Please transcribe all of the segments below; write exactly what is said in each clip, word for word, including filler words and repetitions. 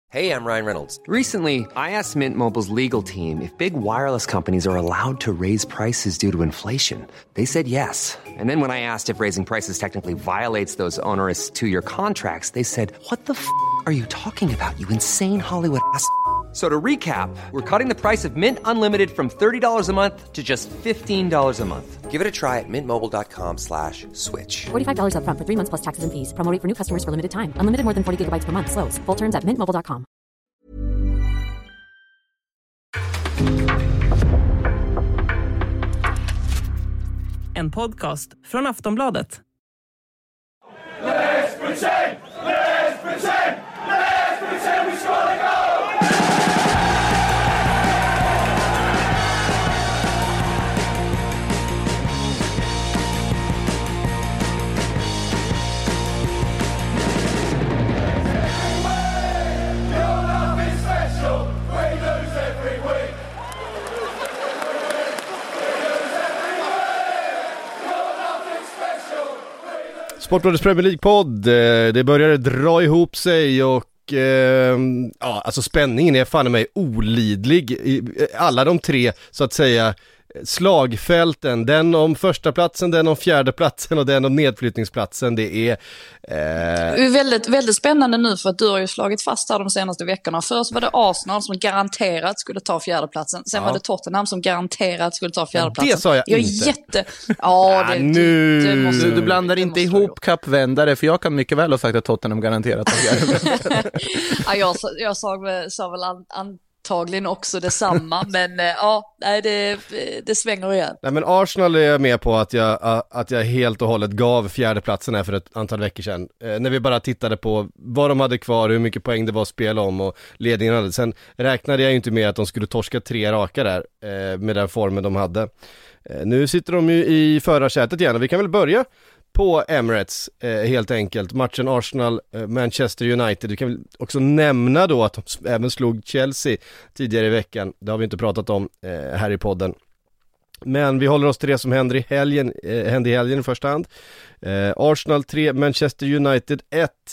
Hey, I'm Ryan Reynolds. Recently, I asked Mint Mobile's legal team if big wireless companies are allowed to raise prices due to inflation. They said yes. And then when I asked if raising prices technically violates those onerous two-year contracts, they said, "What the f*** are you talking about, you insane Hollywood ass?" So to recap, we're cutting the price of Mint Unlimited from thirty dollars a month to just fifteen dollars a month. Give it a try at mintmobile.com slash switch. forty-five dollars up front for three months plus taxes and fees. Promo rate for new customers for limited time. Unlimited more than forty gigabytes per month. Slows full terms at mint mobile dot com. En podcast från Aftonbladet. Let's pretend! Let's pretend! Let's pretend we score the goal! Sportbladets Premier League-podd, det började dra ihop sig och eh, ja, alltså spänningen är fan i mig olidlig i alla de tre, så att säga, slagfälten, den om första platsen, den om fjärde platsen och den om nedflyttningsplatsen. Det är, eh... det är väldigt, väldigt spännande nu, för att du har ju slagit fast här de senaste veckorna. Först var det Arsenal som garanterat skulle ta fjärdeplatsen. Sen ja. var det Tottenham som garanterat skulle ta fjärdeplatsen. Ja, det sa jag, jag inte. Jätte... Ja, det, ja, nu... det, det måste, du, du blandar det inte ihop kappvändare, för jag kan mycket väl ha sagt att Tottenham garanterat tar fjärdeplatsen. ja, jag, jag sa, sa väl an, an, antagligen också detsamma, men ja, nej, det, det svänger igen. Nej, men Arsenal är jag med på att jag, att jag helt och hållet gav fjärdeplatsen här för ett antal veckor sedan. Eh, när vi bara tittade på vad de hade kvar, hur mycket poäng det var att spela om och ledningen hade. Sen räknade jag ju inte med att de skulle torska tre raka där eh, med den formen de hade. Eh, nu sitter de ju i förarsätet igen och vi kan väl börja på Emirates, eh, helt enkelt. Matchen Arsenal-Manchester eh, United. Vi kan väl också nämna då att de även slog Chelsea tidigare i veckan. Det har vi inte pratat om eh, här i podden. Men vi håller oss till det som händer i helgen, eh, hände i helgen i första hand. Eh, Arsenal tre, Manchester United ett.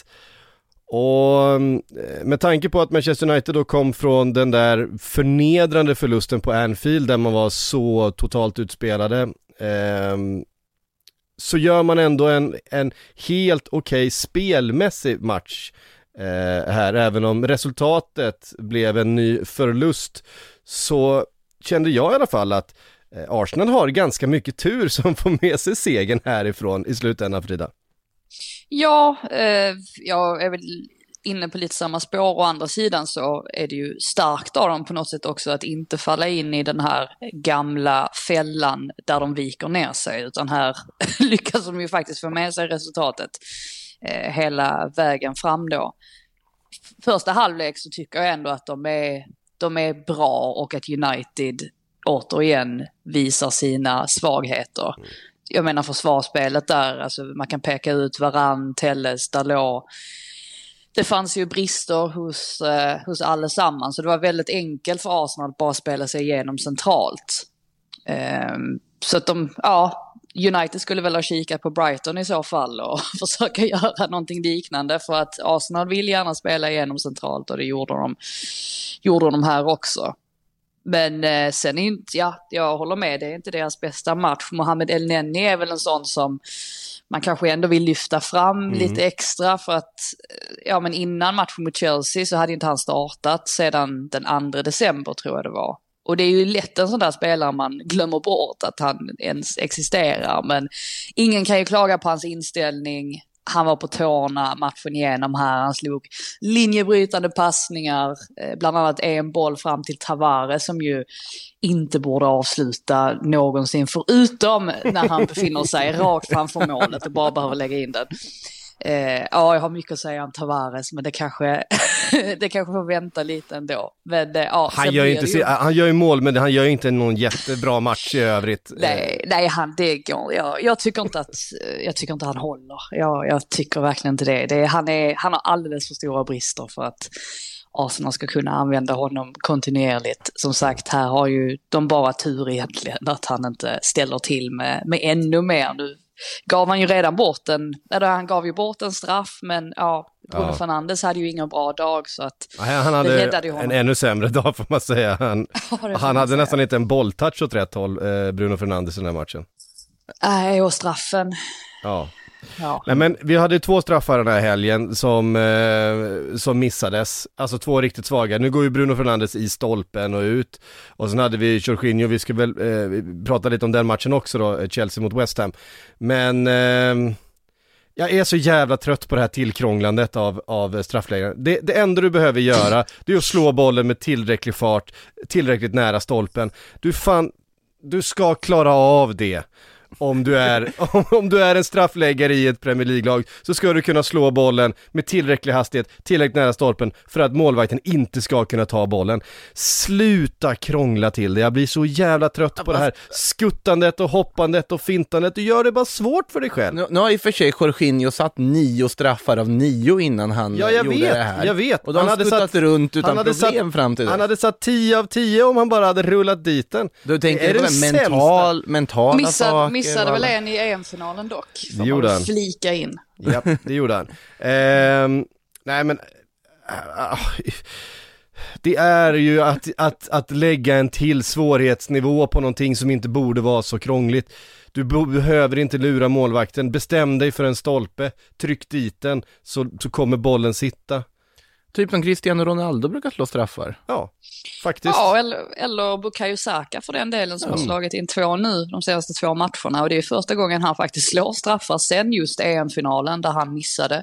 Och eh, med tanke på att Manchester United då kom från den där förnedrande förlusten på Anfield där man var så totalt utspelade, eh, så gör man ändå en, en helt okej okay spelmässig match eh, här. Även om resultatet blev en ny förlust, så kände jag i alla fall att eh, Arsenal har ganska mycket tur som får med sig segern härifrån i slutändan, Frida. Ja, eh, jag är väl inne på lite samma spår. Å andra sidan så är det ju starkt av dem på något sätt också att inte falla in i den här gamla fällan där de viker ner sig, utan här lyckas de ju faktiskt få med sig resultatet eh, hela vägen fram då. Första halvlek så tycker jag ändå att de är, de är bra och att United återigen visar sina svagheter. Jag menar försvarsspelet där, alltså man kan peka ut Varane, Telles, Dalot. Det fanns ju brister hos, eh, hos allesammans, så det var väldigt enkelt för Arsenal att bara spela sig igenom centralt. Eh, så att de, ja, United skulle väl ha kikat på Brighton i så fall och försöka göra någonting liknande, för att Arsenal vill gärna spela igenom centralt och det gjorde de, gjorde de här också. Men eh, sen inte, ja, jag håller med, det är inte deras bästa match. Mohamed El-Neni är väl en sån som man kanske ändå vill lyfta fram mm. lite extra, för att ja, men innan matchen mot Chelsea så hade inte han startat sedan den andra december tror jag det var. Och det är ju lätt en sån där spelare man glömmer bort att han ens existerar, men ingen kan ju klaga på hans inställning. Han var på tårna matchen igenom här. Han slog linjebrytande passningar. Bland annat en boll fram till Tavares som ju inte borde avsluta någonsin, förutom när han befinner sig rakt framför målet och bara behöver lägga in den. Eh, ja, jag har mycket att säga om Tavares, men det kanske, det kanske får vänta lite ändå. Men, eh, ja, han, gör inte, ju... han gör ju mål, men han gör ju inte någon jättebra match i övrigt. Nej, nej han, det går. Jag, jag, tycker inte att, jag tycker inte han håller. Jag, jag tycker verkligen inte det. det han, är, han har alldeles för stora brister för att Arsenal ska kunna använda honom kontinuerligt. Som sagt, här har ju de bara tur egentligen att han inte ställer till med, med ännu mer. Nu gav han ju redan bort en, eller han gav ju bort en straff, men ja, Bruno Ja. Fernandes hade ju ingen bra dag, så att Nej, han det hade räddade ju honom. en ännu sämre dag får man säga. Han, Ja, det får han man hade säga. nästan inte en bolltouch åt rätt håll, eh, Bruno Fernandes i den här matchen. Nej, och straffen. Ja. Ja. Nej, men vi hade ju två straffar den här helgen som, eh, som missades, alltså två riktigt svaga. Nu går ju Bruno Fernandes i stolpen och ut, och sen hade vi Jorginho, vi ska väl eh, prata lite om den matchen också då, Chelsea mot West Ham. Men eh, jag är så jävla trött på det här tillkrånglandet av, av straffläggare. Det, det enda du behöver göra, det är att slå bollen med tillräcklig fart, tillräckligt nära stolpen. Du fan, du ska klara av det. Om du, är, om, om du är en straffläggare i ett Premier League-lag, så ska du kunna slå bollen med tillräcklig hastighet, tillräckligt nära stolpen, för att målvakten inte ska kunna ta bollen. Sluta krångla till det. Jag blir så jävla trött på det här skuttandet och hoppandet och fintandet. Du gör det bara svårt för dig själv. Nu, nu har i och för sig Jorginho satt nio straffar av nio innan han Ja, jag gjorde vet, det här. jag vet. Och de han hade skuttat satt, runt utan han hade problem satt, fram till det. Han hade satt tio av tio om han bara hade rullat dit den. Du tänker Det är på den mental, mentala Missade, saker. missade väl alla- en i E M-finalen dock. Får Det gjorde man han. flika in. Ja, det gjorde han. Ehm, nej men äh, det är ju att, att, att lägga en till svårighetsnivå på någonting som inte borde vara så krångligt. Du behöver inte lura målvakten. Bestäm dig för en stolpe, tryck dit den, så, så kommer bollen sitta. Typ som Cristiano Ronaldo brukar slå straffar. Ja, faktiskt. Ja, eller, eller Bukayo Saka för den delen, som har slagit in två nu de senaste två matcherna. Och det är första gången han faktiskt slår straffar sen just E M-finalen där han missade.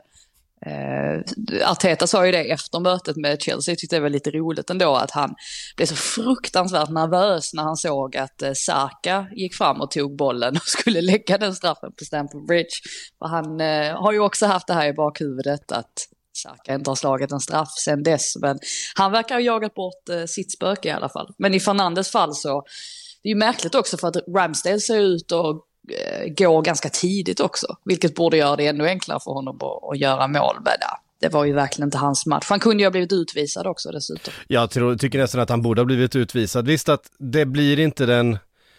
Eh, Arteta sa ju det efter mötet med Chelsea. Jag tyckte det var lite roligt ändå att han blev så fruktansvärt nervös när han såg att eh, Saka gick fram och tog bollen och skulle lägga den straffen på Stamford Bridge. För han eh, har ju också haft det här i bakhuvudet att Saka inte har slagit en straff sen dess, men han verkar ha jagat bort eh, sitt spöke i alla fall. Men i Fernandes fall så, det är ju märkligt också för att Ramsdale ser ut och eh, går ganska tidigt också, vilket borde göra det ännu enklare för honom att, att göra mål. Men ja, det var ju verkligen inte hans match. Han kunde ju ha blivit utvisad också dessutom. Jag tror, tycker nästan att han borde ha blivit utvisad. Visst att det blir inte den,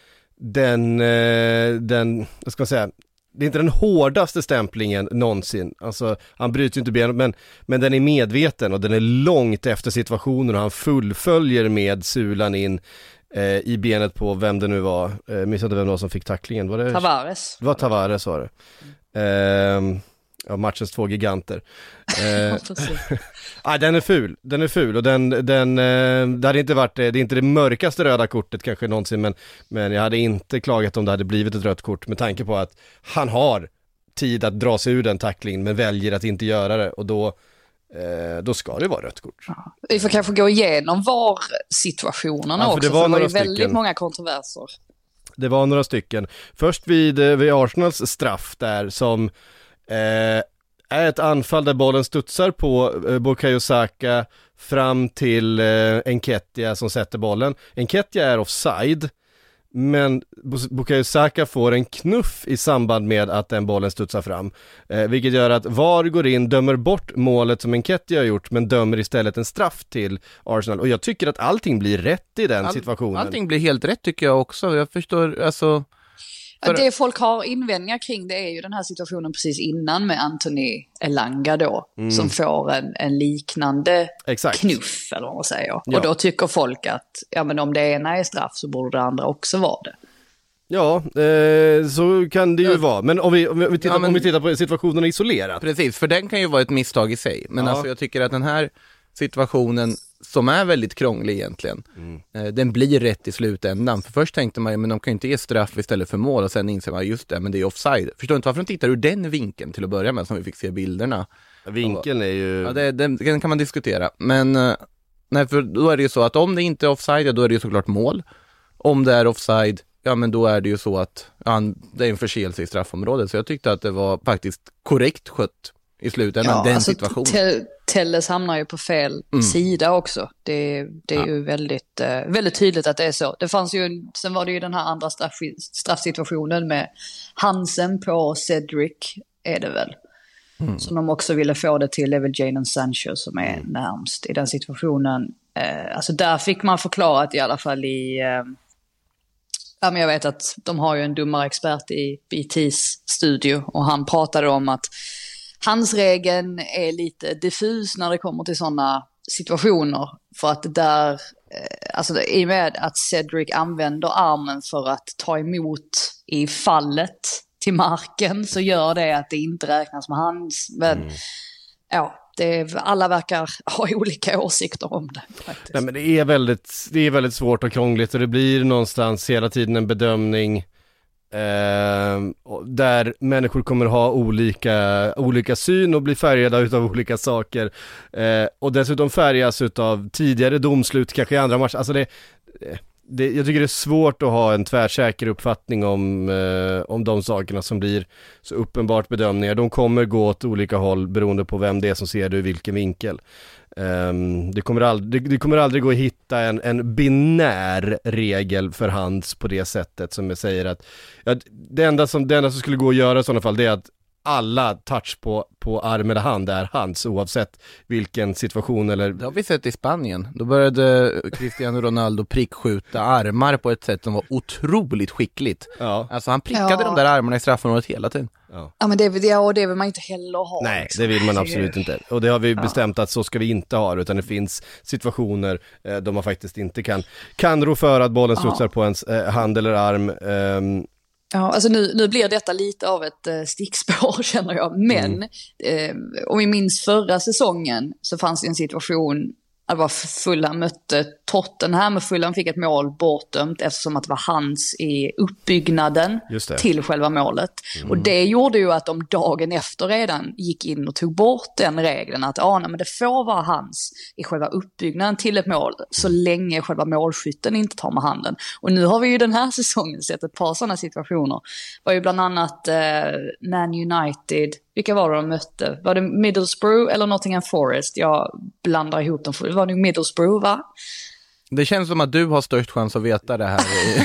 den, eh, den, vad ska man säga, det är inte den hårdaste stämplingen någonsin. Alltså, han bryter ju inte benet, men, men den är medveten och den är långt efter situationen och han fullföljer med sulan in eh, i benet på vem det nu var. Eh, missade vem det var som fick tacklingen. Var det Tavares. Det var Tavares, var det. Eh, ja, matchens två giganter. Eh, ah, den är ful, den är ful och den, den, eh, det hade inte varit, det är inte det mörkaste röda kortet kanske någonsin, men, men jag hade inte klagat om det hade blivit ett rött kort med tanke på att han har tid att dra sig ur den tacklingen men väljer att inte göra det, och då, eh, då ska det vara rött kort. Vi får kanske gå igenom var-situationerna Ja, för också, det var för det var ju några väldigt stycken. många kontroverser. Det var några stycken. Först vid, eh, vid Arsenals straff där som eh, är ett anfall där bollen studsar på eh, Bukayo Saka fram till eh, Nketiah som sätter bollen. Nketiah är offside, men Bukayo Saka får en knuff i samband med att den bollen studsar fram. Eh, vilket gör att V A R går in, dömer bort målet som Nketiah har gjort, men dömer istället en straff till Arsenal. Och jag tycker att allting blir rätt i den All, situationen. Allting blir helt rätt tycker jag också. Jag förstår, alltså... För... Det folk har invändningar kring, det är ju den här situationen precis innan med Anthony Elanga då, mm. som får en, en liknande Exakt. knuff eller vad man säger. Ja. Och då tycker folk att ja, men om det ena är straff så borde det andra också vara det. Ja, eh, så kan det ju ja. vara. Men om vi, om, vi tittar, ja, men... om vi tittar på situationen isolerat. Precis, för den kan ju vara ett misstag i sig. Men ja. alltså jag tycker att den här situationen som är väldigt krånglig egentligen, mm. eh, den blir rätt i slutändan. För först tänkte man, men de kan ju inte ge straff istället för mål, och sen inser man, just det, men det är offside. Förstår inte varför de tittar ur den vinkeln till att börja med, som vi fick se bilderna. Vinkeln är ju... Ja, det, den, den kan man diskutera. Men eh, nej, för då är det ju så att om det inte är offside, ja, då är det ju såklart mål. Om det är offside, ja men då är det ju så att ja, det är en förseelse i straffområdet. Så jag tyckte att det var faktiskt korrekt skött i slutändan, ja, den alltså, situationen. Te- Telles hamnar ju på fel mm. sida också. Det, det är ja. ju väldigt, uh, väldigt tydligt att det är så. Det fanns ju, sen var det ju den här andra straff, straffsituationen med Hansen på Cedric, är det väl. Mm. Som de också ville få det till, är väl Jadon Sancho som är mm. närmst i den situationen. Uh, alltså där fick man förklarat i alla fall i... Uh, Ja, men jag vet att de har ju en domarexpert i B T's studio och han pratade om att hans regeln är lite diffus när det kommer till sådana situationer. För att det där, alltså i och med att Cedric använder armen för att ta emot i fallet till marken så gör det att det inte räknas med hans. Men mm. ja, det är, alla verkar ha olika åsikter om det faktiskt. Nej, men det är väldigt, det är väldigt svårt och krångligt och det blir någonstans hela tiden en bedömning eh, där människor kommer ha olika, olika syn och bli färgade utav olika saker eh, och dessutom färgas utav tidigare domslut kanske i andra matcher. Alltså det, det, jag tycker det är svårt att ha en tvärsäker uppfattning om, eh, om de sakerna som blir så uppenbart bedömningar. De kommer gå åt olika håll beroende på vem det är som ser det i vilken vinkel. Um, det, kommer aldrig, det, det kommer aldrig gå att hitta en, en binär regel för hands på det sättet som jag säger att ja, det, enda som, det enda som skulle gå att göra i sådana fall det är att alla touch på, på arm eller hand är hands oavsett vilken situation eller... Det har vi sett i Spanien. Då började Cristiano Ronaldo prickskjuta armar på ett sätt som var otroligt skickligt. Ja. Alltså han prickade ja. de där armarna i straffområdet hela tiden. Ja, ja men det, det, och det vill man inte heller ha. Nej, liksom. det vill man absolut inte. Och det har vi bestämt att så ska vi inte ha, utan det finns situationer eh, där man faktiskt inte kan, kan rå för att bollen studsar på ens eh, hand eller arm. Eh, Ja, alltså nu, nu blir detta lite av ett eh, stickspår känner jag, men mm. eh, om vi minns förra säsongen så fanns det en situation att var Fulham mötte Tottenham och Fulham fick ett mål bortdömt eftersom att det var hans i uppbyggnaden till själva målet. Mm. Och det gjorde ju att de dagen efter redan gick in och tog bort den regeln att ah, nej, men det får vara hans i själva uppbyggnaden till ett mål så länge själva målskytten inte tar med handen. Och nu har vi ju den här säsongen sett ett par sådana situationer. Det var ju bland annat eh, Man United. Vilka var det de mötte? Var det Middlesbrough eller Nottingham Forest? Jag blandar ihop dem. Det var nog Middlesbrough, va? Det känns som att du har störst chans att veta det här.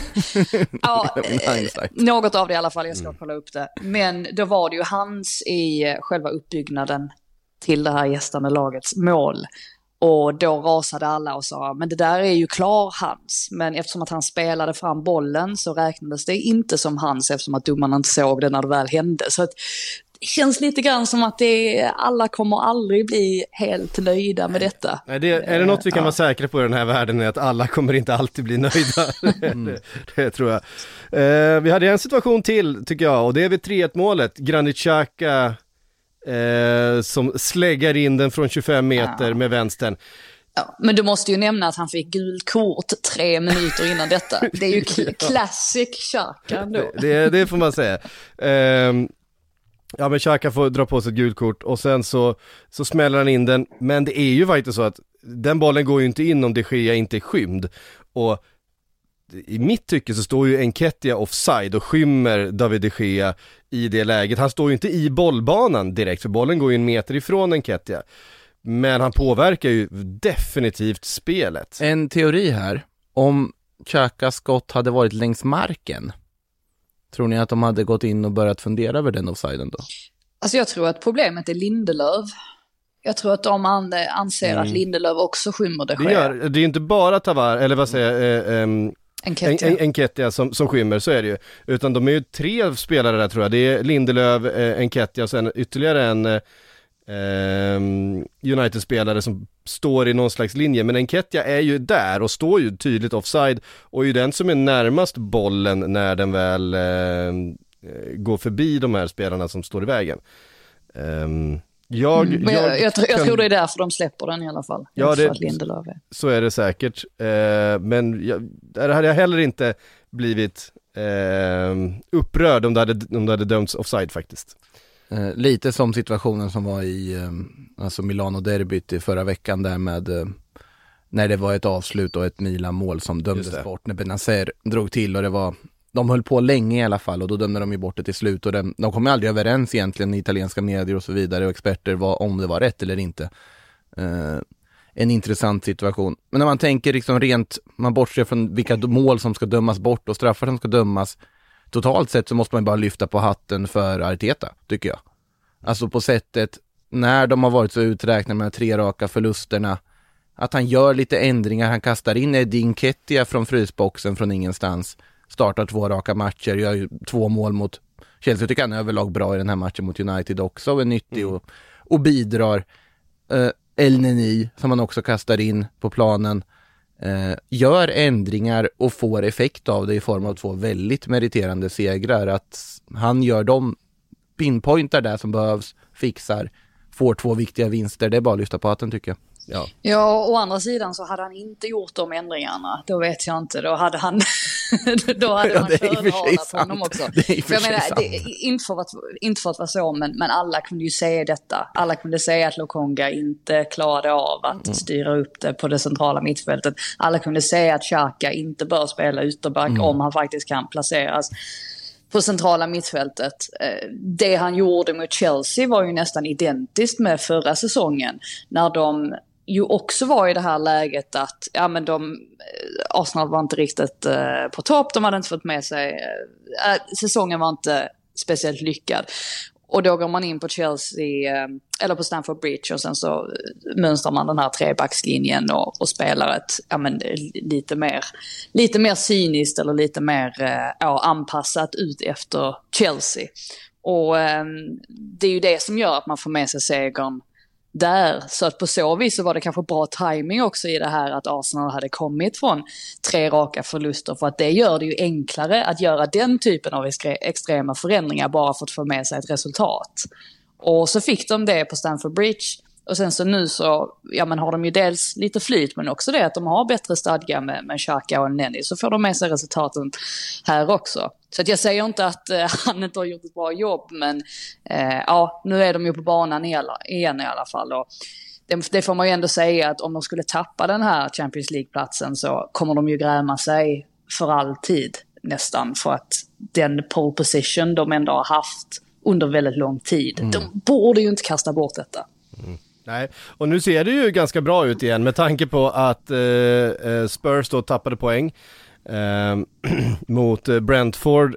Ja, något av det i alla fall. Jag ska kolla upp det. Men då var det ju hans i själva uppbyggnaden till det här gästande lagets mål. Och då rasade alla och sa, men det där är ju klar hans. Men eftersom att han spelade fram bollen så räknades det inte som hans eftersom att domarna inte såg det när det väl hände. Så att det känns lite grann som att det, alla kommer aldrig bli helt nöjda med detta. Nej, det, är det något vi kan ja. vara säkra på i den här världen är att alla kommer inte alltid bli nöjda. Mm. det, det tror jag. Eh, vi hade en situation till tycker jag och det är vid tre ett målet. Granit Xhaka eh, som släggar in den från tjugofem meter ja. med vänstern. Ja, men du måste ju nämna att han fick gult kort tre minuter innan detta. Det är ju classic Xhaka ändå. Det, det, det får man säga. Eh, Ja, men Xhaka får dra på sig ett gult kort och sen så, så smäller han in den. Men det är ju faktiskt så att den bollen går ju inte in om De Gea inte är skymd. Och i mitt tycke så står ju Nketiah offside och skymmer David De Gea i det läget. Han står ju inte i bollbanan direkt för bollen går ju en meter ifrån Nketiah. Men han påverkar ju definitivt spelet. En teori här. Om Xhakas skott hade varit längs marken, tror ni att de hade gått in och börjat fundera över den offsiden då? Alltså jag tror att problemet är Lindelöf. Jag tror att de anser mm. att Lindelöf också skymmer det det gör, det är ju inte bara Tavar, eller vad säger jag, eh, eh, Nketiah, en, Nketiah som, som skymmer, så är det ju. Utan de är ju tre spelare där tror jag. Det är Lindelöf, eh, Nketiah och sen ytterligare en eh, United-spelare som står i någon slags linje. Men Nketiah är ju där och står ju tydligt offside och är ju den som är närmast bollen när den väl eh, går förbi de här spelarna som står i vägen. Um, jag, mm, jag, jag, jag, jag kan... tror det är därför de släpper den i alla fall. Ja, det, Lindelöf är. Så är det säkert. Uh, men jag, där hade jag heller inte blivit uh, upprörd om det hade, om det hade dömts offside faktiskt. Eh, lite som situationen som var i eh, alltså Milano-derbyt i förra veckan där med eh, när det var ett avslut och ett Milan-mål som dömdes bort när Benazer drog till och det var, de höll på länge i alla fall och då dömde de ju bort det till slut och de, de kom aldrig överens egentligen i italienska medier och så vidare och experter var, om det var rätt eller inte. Eh, en intressant situation. Men när man tänker liksom rent, man bortser från vilka mål som ska dömas bort och straffar som ska dömas totalt sett så måste man bara lyfta på hatten för Arteta, tycker jag. Alltså på sättet, när de har varit så uträknade med tre raka förlusterna, att han gör lite ändringar, han kastar in Eddie Nketiah från frysboxen från ingenstans, startar två raka matcher, gör ju två mål mot Chelsea, tycker han är överlag bra i den här matchen mot United också, och är nyttig och, och bidrar. Uh, El Neni, som man också kastar in på planen, uh, gör ändringar och får effekt av det i form av två väldigt meriterande segrar. Att han gör dem, pinpointar där som behövs, fixar, får två viktiga vinster, det är bara att lyssna på att den tycker jag. Ja. ja, å andra sidan så hade han inte gjort de ändringarna. Då vet jag inte, då hade han då hade ja, man körhalat honom också. För jag menar, det, inte, för att, inte för att vara så, men, men alla kunde ju säga detta. Alla kunde säga att Lokonga inte klarade av att mm. styra upp det på det centrala mittfältet. Alla kunde säga att Xhaka inte bör spela ytterback mm. om han faktiskt kan placeras på centrala mittfältet. Det han gjorde mot Chelsea var ju nästan identiskt med förra säsongen, när de ju också var i det här läget att ja, men de, Arsenal var inte riktigt uh, på topp, de hade inte fått med sig, uh, säsongen var inte speciellt lyckad. Och då går man in på Chelsea, uh, eller på Stamford Bridge, och sen så uh, mönstrar man den här trebackslinjen och, och spelar ett ja, men, lite, mer, lite mer cyniskt eller lite mer uh, ja, anpassat ut efter Chelsea. Och um, det är ju det som gör att man får med sig segern där. Så att på så vis så var det kanske bra timing också i det här att Arsenal hade kommit från tre raka förluster, för att det gör det ju enklare att göra den typen av extrema förändringar bara för att få med sig ett resultat. Och så fick de det på Stamford Bridge, och sen så nu så ja, men har de ju dels lite flyt, men också det att de har bättre stadga med, med Xhaka och Neni, så får de med sig resultaten här också. Så att jag säger inte att eh, han inte har gjort ett bra jobb, men eh, ja, nu är de ju på banan igen i alla fall. Och det, det får man ju ändå säga att om de skulle tappa den här Champions League-platsen så kommer de ju gräma sig för alltid nästan, för att den pole position de ändå har haft under väldigt lång tid, mm. de borde ju inte kasta bort detta. Mm. Nej, och nu ser det ju ganska bra ut igen med tanke på att eh, Spurs då tappade poäng eh, mot Brentford.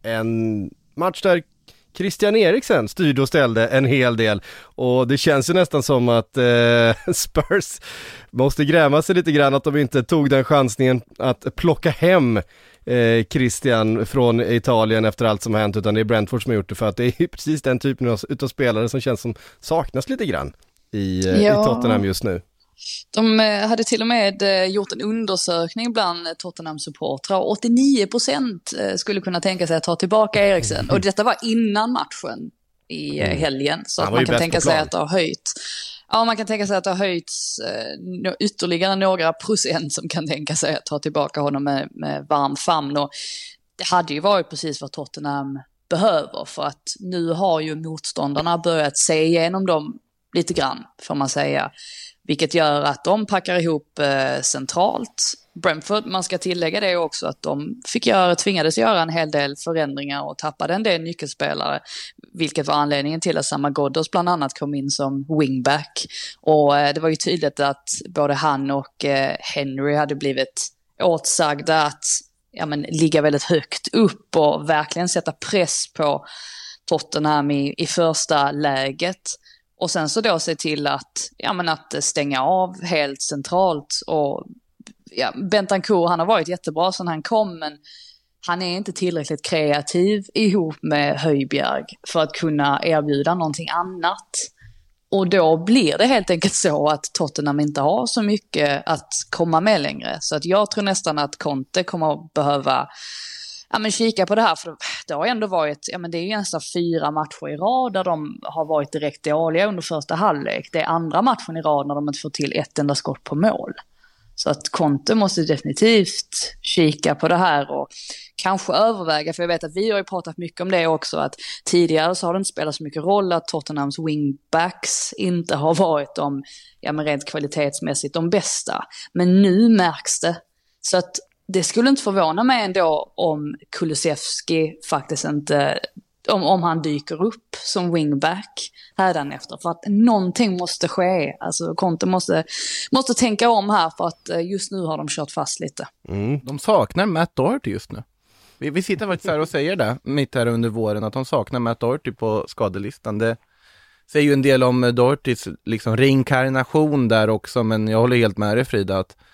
En match där Christian Eriksen styrde och ställde en hel del, och det känns ju nästan som att eh, Spurs måste gräma sig lite grann att de inte tog den chansningen att plocka hem eh, Christian från Italien efter allt som har hänt, utan det är Brentford som har gjort det, för att det är ju precis den typen av, utav spelare som känns som saknas lite grann i, ja. i Tottenham just nu. De hade till och med gjort en undersökning bland Tottenham-supportrar, och åttionio procent skulle kunna tänka sig att ta tillbaka Eriksen. Och detta var innan matchen i helgen, så att man kan tänka sig att det har höjt. Ja, man kan tänka sig att det har höjts ytterligare några procent som kan tänka sig att ta tillbaka honom med, med varm famn. Och det hade ju varit precis vad Tottenham behöver, för att nu har ju motståndarna börjat se igenom dem lite grann, får man säga. Vilket gör att de packar ihop eh, centralt. Brentford, man ska tillägga det också, att de fick göra, tvingades göra en hel del förändringar och tappade en del nyckelspelare. Vilket var anledningen till att Sama Ghoddos bland annat kom in som wingback. Och eh, det var ju tydligt att både han och eh, Henry hade blivit åtsagda att ja, men, ligga väldigt högt upp och verkligen sätta press på Tottenham i, i första läget. Och sen så då se till att, ja, men att stänga av helt centralt. Och ja, Bentancur, han har varit jättebra sedan han kom, men han är inte tillräckligt kreativ ihop med Højbjerg för att kunna erbjuda någonting annat. Och då blir det helt enkelt så att Tottenham inte har så mycket att komma med längre. Så att jag tror nästan att Conte kommer att behöva ja, men kika på det här, för det har ändå varit, ja, men det är ju nästan fyra matcher i rad där de har varit direkt dåliga under första halvlek. Det är andra matchen i rad när de inte får till ett enda skott på mål. Så att Conte måste definitivt kika på det här och kanske överväga, för jag vet att vi har ju pratat mycket om det också, att tidigare så har det inte spelat så mycket roll att Tottenhams wingbacks inte har varit de, ja, men rent kvalitetsmässigt de bästa. Men nu märks det. Så att det skulle inte förvåna mig ändå om Kulusevski faktiskt inte, om, om han dyker upp som wingback hädanefter, för att någonting måste ske. Alltså Conte måste, måste tänka om här, för att just nu har de kört fast lite. Mm. De saknar Matt Doherty just nu. Vi, vi sitter faktiskt här och säger det mitt här under våren, att de saknar Matt Doherty på skadelistan. Det säger ju en del om Dohertys liksom reinkarnation där också, men jag håller helt med dig, Frida, att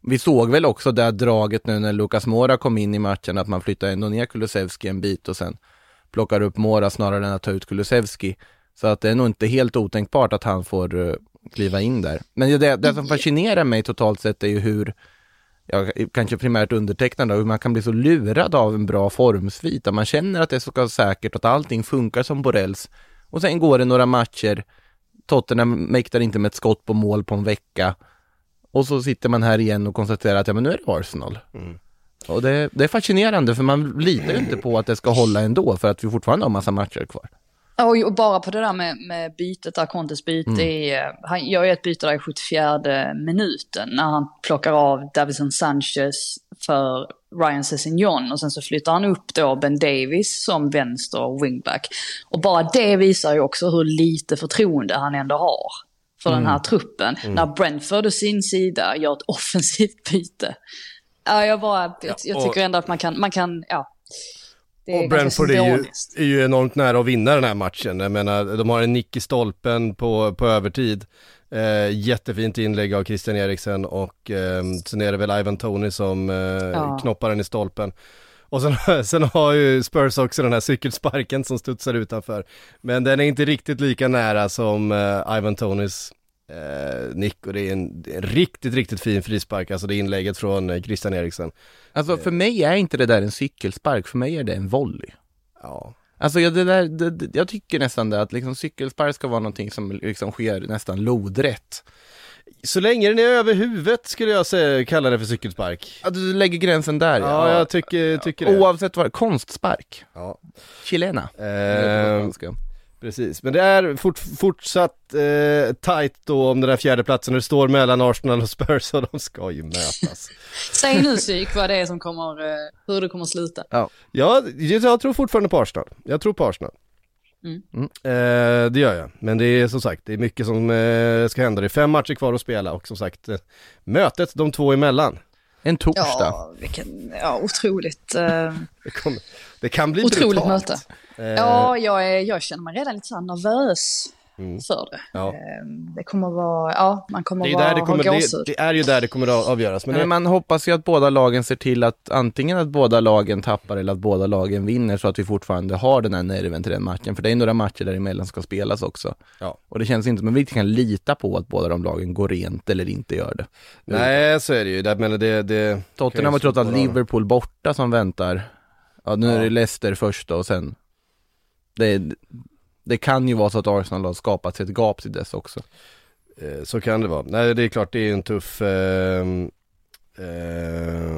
Vi såg väl också det draget nu när Lucas Moura kom in i matchen, att man flyttar ändå ner Kulusevski en bit och sen plockar upp Moura snarare än att ta ut Kulusevski. Så att det är nog inte helt otänkbart att han får uh, kliva in där. Men det, det som fascinerar mig totalt sett är ju hur, jag kanske primärt undertecknad då, hur man kan bli så lurad av en bra formsvit. Man känner att det är så säkert att allting funkar som Borrells. Och sen går det några matcher, Tottenham mäktar inte med ett skott på mål på en vecka. Och så sitter man här igen och konstaterar att ja, men nu är det Arsenal. Mm. Och det, det är fascinerande, för man litar ju inte på att det ska hålla ändå, för att vi fortfarande har massa matcher kvar. Och bara på det där med, med bytet, där Contes byte, mm. är, han gör ju ett byte där i sjuttiofjärde minuten när han plockar av Davinson Sanchez för Ryan Sessegnon, och sen så flyttar han upp då Ben Davies som vänster wingback. Och bara det visar ju också hur lite förtroende han ändå har för mm. den här truppen. Mm. När Brentford och sin sida gör ett offensivt byte. Ja, jag, bara, jag, jag tycker ja, och... ändå att man kan, man kan ja... Och Brentford är ju, är ju enormt nära att vinna den här matchen. Jag menar, de har en nick i stolpen på, på övertid. Eh, jättefint inlägg av Christian Eriksen, och eh, sen är det väl Ivan Toney som eh, ja. knoppar den i stolpen. Och sen, sen har ju Spurs också den här cykelsparken som studsar utanför. Men den är inte riktigt lika nära som eh, Ivan Toneys eh, nick, och det är en, en riktigt, riktigt fin frispark. Alltså det inlägget från eh, Christian Eriksen. Alltså för mig är inte det där en cykelspark, för mig är det en volley. Ja. Alltså jag, det där, det, jag tycker nästan det, att liksom cykelspark ska vara någonting som liksom sker nästan lodrätt. Så länge den är över huvudet skulle jag säga, kalla det för cykelspark. Att du lägger gränsen där. Ja, ja jag tycker, tycker det. Oavsett vad, konstspark. Ja. Chilena. Eh, precis, men det är fort, fortsatt eh, tajt då om den där fjärde platsen. Det står mellan Arsenal och Spurs, och de ska ju mötas. Säg nu Syk vad det är som kommer, eh, hur det kommer sluta. Ja, ja jag tror fortfarande på Arsenal. Jag tror på Arsenal. Mm. Mm. Eh, det gör jag, men det är som sagt, det är mycket som eh, ska hända. Det är fem matcher kvar att spela, och som sagt eh, mötet de två emellan en torsdag. Ja, vilken, ja otroligt eh, det, kommer, det kan bli otroligt brutalt möte. eh, Ja, jag, är, jag känner mig redan lite så nervös mm. för det. Ja. eh, Det kommer vara, ja, man kommer det är, vara, där det, kommer, det, det är ju där det kommer att avgöras. Men, men det... man hoppas ju att båda lagen ser till att antingen att båda lagen tappar eller att båda lagen vinner, så att vi fortfarande har den här nerven till den matchen. För det är några matcher däremellan ska spelas också. Ja. Och det känns inte som att vi kan lita på att båda de lagen går rent eller inte gör det. Nej, så är det ju. Men det, det... Tottenham har trott att Liverpool borta som väntar. Ja, nu ja. är det Leicester först då, och sen det, det kan ju vara så att Arsenal har skapat ett gap till dess också. Eh, så kan det vara. Nej, det är klart, det är en tuff eh, eh,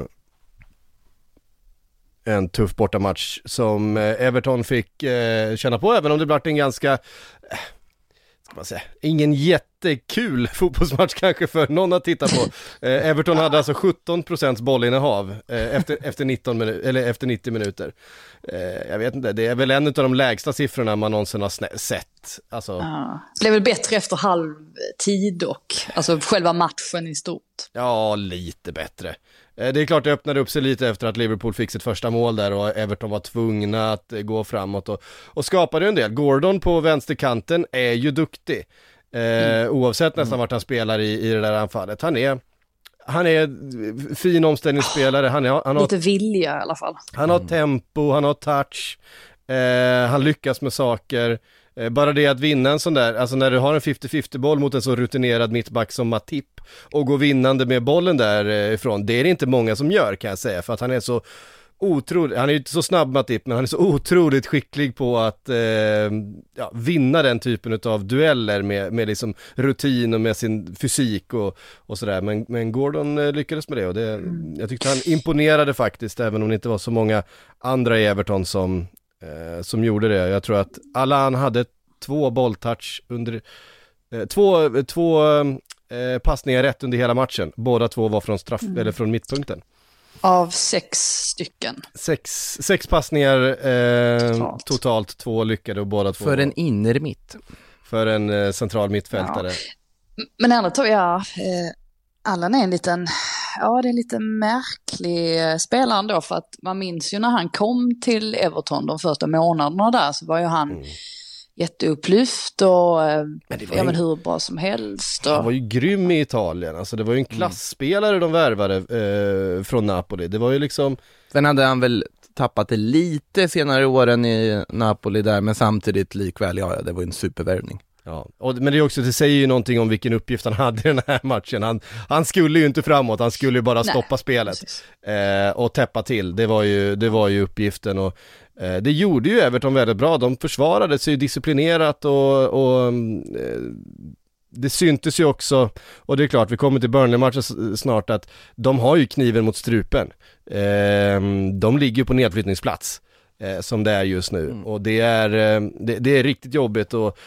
en tuff bortamatch som Everton fick eh, känna på, även om det blev en ganska eh, ska man säga, ingen jättekul fotbollsmatch kanske för någon att titta på. Eh, Everton hade alltså sjutton procent bollinnehav eh, efter, efter, nitton minu- eller efter nittio minuter. Eh, jag vet inte, det är väl en av de lägsta siffrorna man någonsin har snä- sett. Alltså... Ja, det blev väl bättre efter halvtid och alltså själva matchen i stort. Ja, lite bättre. Eh, det är klart det öppnade upp sig lite efter att Liverpool fick sitt första mål där, och Everton var tvungna att eh, gå framåt och, och skapade en del. Gordon på vänsterkanten är ju duktig. Eh, mm. Oavsett nästan mm. vart han spelar i, i det där anfallet. Han är Han är fin omställningsspelare. Han, är, han har lite vilja i alla fall. Han har tempo, han har touch. Eh, han lyckas med saker. Eh, bara det att vinna en sån där, alltså när du har en femtio-femtio boll mot en så rutinerad mittback som Matip och gå vinnande med bollen därifrån, det är det inte många som gör, kan jag säga, för att han är så otroligt, han är ju inte så snabb Matip, men han är så otroligt skicklig på att eh, ja, vinna den typen av dueller med, med liksom rutin och med sin fysik och, och sådär, men, men Gordon eh, lyckades med det, och det, mm. jag tyckte han imponerade faktiskt, även om det inte var så många andra i Everton som, eh, som gjorde det. Jag tror att alla han hade två bolltouch under eh, två, två eh, passningar rätt under hela matchen, båda två var från straff, mm. eller från mittpunkten. Av sex stycken. Sex, sex passningar eh, totalt. totalt, två lyckade och båda två. För en innermitt. För en eh, central mittfältare. Ja. Men ändå tror jag, eh, Allan är en liten, ja det är en lite märklig spelare ändå, för att man minns ju när han kom till Everton de första månaderna där, så var ju han mm. jätteupplyft och men det var ja, ju... men hur bra som helst. Och... Han var ju grym i Italien, alltså det var ju en klassspelare de värvade eh, från Napoli. Det var ju liksom... Sen hade han väl tappat det lite senare åren i Napoli där, men samtidigt likväl, ja, det var en supervärvning. Ja, och, men det är också, det säger ju någonting om vilken uppgift han hade i den här matchen. Han, han skulle ju inte framåt, han skulle ju bara Nej, stoppa spelet eh, och täppa till. Det var ju, det var ju uppgiften och eh, det gjorde ju Everton väldigt bra. De försvarade sig disciplinerat och, och eh, det syntes ju också, och det är klart, vi kommer till Burnley-matchen snart, att de har ju kniven mot strupen. Eh, de ligger ju på nedflyttningsplats eh, som det är just nu. Mm. Och det är, eh, det, det är riktigt jobbigt och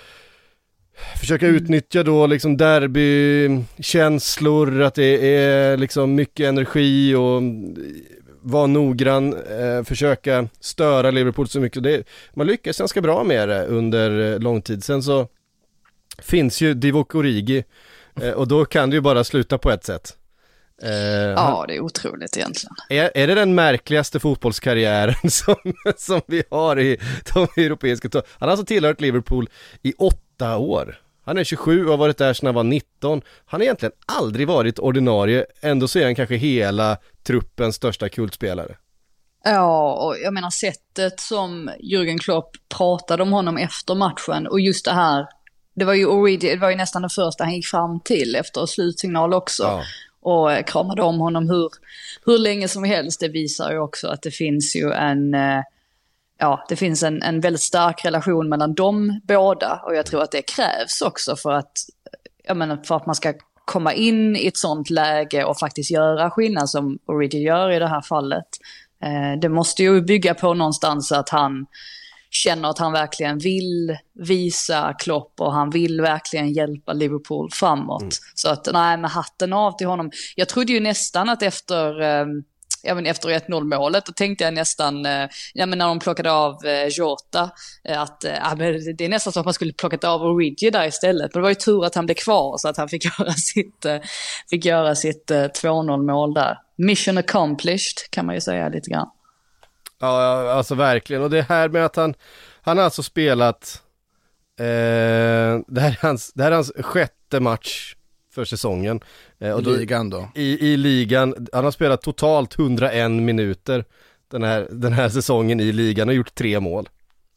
försöka utnyttja då liksom derbykänslor, att det är liksom mycket energi och vara noggrann, eh, försöka störa Liverpool så mycket. Det, man lyckas ganska bra med det under lång tid. Sen så finns ju Divock Origi eh, och då kan det ju bara sluta på ett sätt. Eh, ja, det är otroligt egentligen. Är, är det den märkligaste fotbollskarriären som, som vi har i de europeiska... Han har alltså tillhört Liverpool i åtta år. Han är tjugosju och har varit där sedan han var nitton. Han har egentligen aldrig varit ordinarie. Ändå så är han kanske hela truppens största kultspelare. Ja, och jag menar sättet som Jürgen Klopp pratade om honom efter matchen och just det här, det var ju Origi, det var ju nästan det första han gick fram till efter slutsignal också. Ja. Och kramade om honom hur, hur länge som helst. Det visar ju också att det finns ju en, ja, det finns en, en väldigt stark relation mellan dem båda. Och jag tror att det krävs också för att, jag menar, för att man ska komma in i ett sånt läge och faktiskt göra skillnad som Origi gör i det här fallet. Eh, det måste ju bygga på någonstans att han känner att han verkligen vill visa Klopp och han vill verkligen hjälpa Liverpool framåt. Mm. Så att, nej, med hatten av till honom. Jag trodde ju nästan att efter, eh, ja, men efter ett noll målet, då tänkte jag nästan, eh, ja, men när de plockade av eh, Jota, eh, att eh, ja, men det är nästan så att man skulle plockat av Origi där istället. Men det var ju tur att han blev kvar så att han fick göra sitt, eh, fick göra sitt eh, två noll mål där. Mission accomplished kan man ju säga lite grann. Ja, alltså verkligen. Och det här med att han, han har alltså spelat, eh, det, här är hans, det här är hans sjätte match för säsongen. Eh, och I då, ligan då? I, I ligan. Han har spelat totalt hundraen minuter den här, den här säsongen i ligan och gjort tre mål.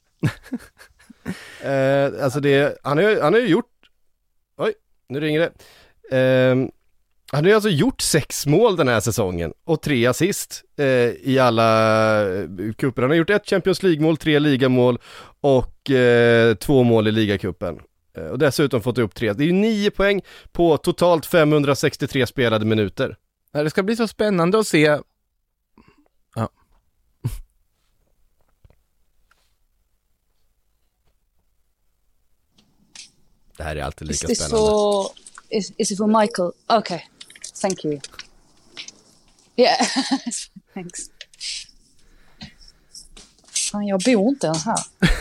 eh, alltså det, han har, han har ju gjort, oj, nu ringer det. Eh, Han har ju alltså gjort sex mål den här säsongen och tre assist eh, i alla cuper. Han har gjort ett Champions League-mål, tre ligamål och eh, två mål i ligacupen. Eh, och dessutom fått upp tre. Det är ju nio poäng på totalt femhundrasextiotre spelade minuter. Ja, det ska bli så spännande att se. Ja. Det här är alltid lika is spännande. For, is, is it for Michael? Okay. Thank you. Yeah, thanks. Fan, jag bor inte ens här.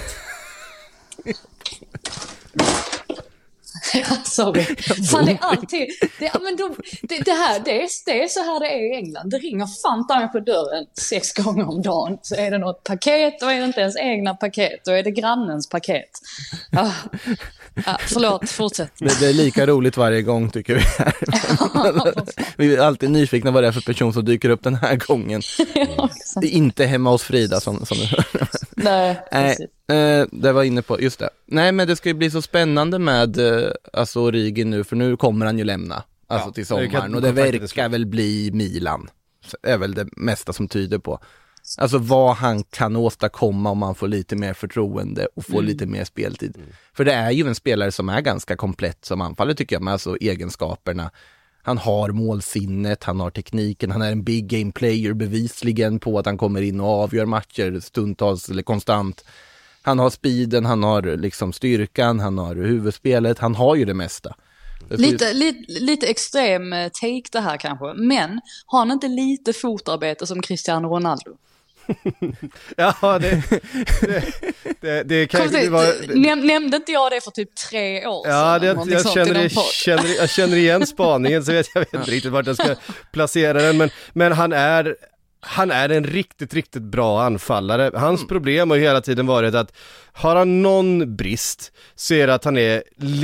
Sorry. Fan, det är alltid... Det, men de, det, det, här, det, är, det är så här det är i England. Det ringer fan där på dörren sex gånger om dagen. Så är det något paket och är det inte ens egna paket. Då är det grannens paket. Ja. Ja, förlåt, fortsätt. Det, det är lika roligt varje gång tycker vi här. Vi är alltid nyfikna vad det är för person som dyker upp den här gången. Ja, det är inte hemma hos Frida som, som... Nej, precis. Nej, det var inne på, just det. Nej, men det ska ju bli så spännande med alltså Origi nu, för nu kommer han ju lämna alltså ja, till sommaren, kan, och det verkar väl bli Milan. Det är väl det mesta som tyder på. Alltså vad han kan åstadkomma om man får lite mer förtroende och får mm. lite mer speltid. Mm. För det är ju en spelare som är ganska komplett som anfaller tycker jag, med alltså egenskaperna. Han har målsinnet, han har tekniken, han är en big game player bevisligen på att han kommer in och avgör matcher stundtals eller konstant. Han har speeden, han har liksom styrkan, han har huvudspelet, han har ju det mesta. Lite, lite, lite extrem take det här kanske, men har han inte lite fotarbete som Cristiano Ronaldo? Ja, det, det, det, det kan det, det vara... Näm, nämnde inte jag det för typ tre år sedan? Ja, det, jag, jag, känner, jag, känner, jag känner igen spaningen, så vet jag vet inte riktigt vart jag ska placera den, men, men han är han är en riktigt, riktigt bra anfallare. Hans mm. problem har ju hela tiden varit att har han någon brist så är det att han är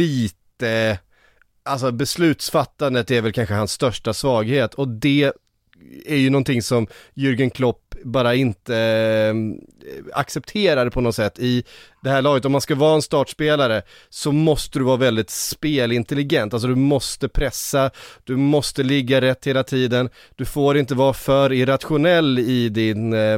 lite, alltså beslutsfattandet är väl kanske hans största svaghet, och det är ju någonting som Jürgen Klopp bara inte eh, accepterar på något sätt i det här laget. Om man ska vara en startspelare så måste du vara väldigt spelintelligent, alltså du måste pressa, du måste ligga rätt hela tiden, du får inte vara för irrationell i din eh,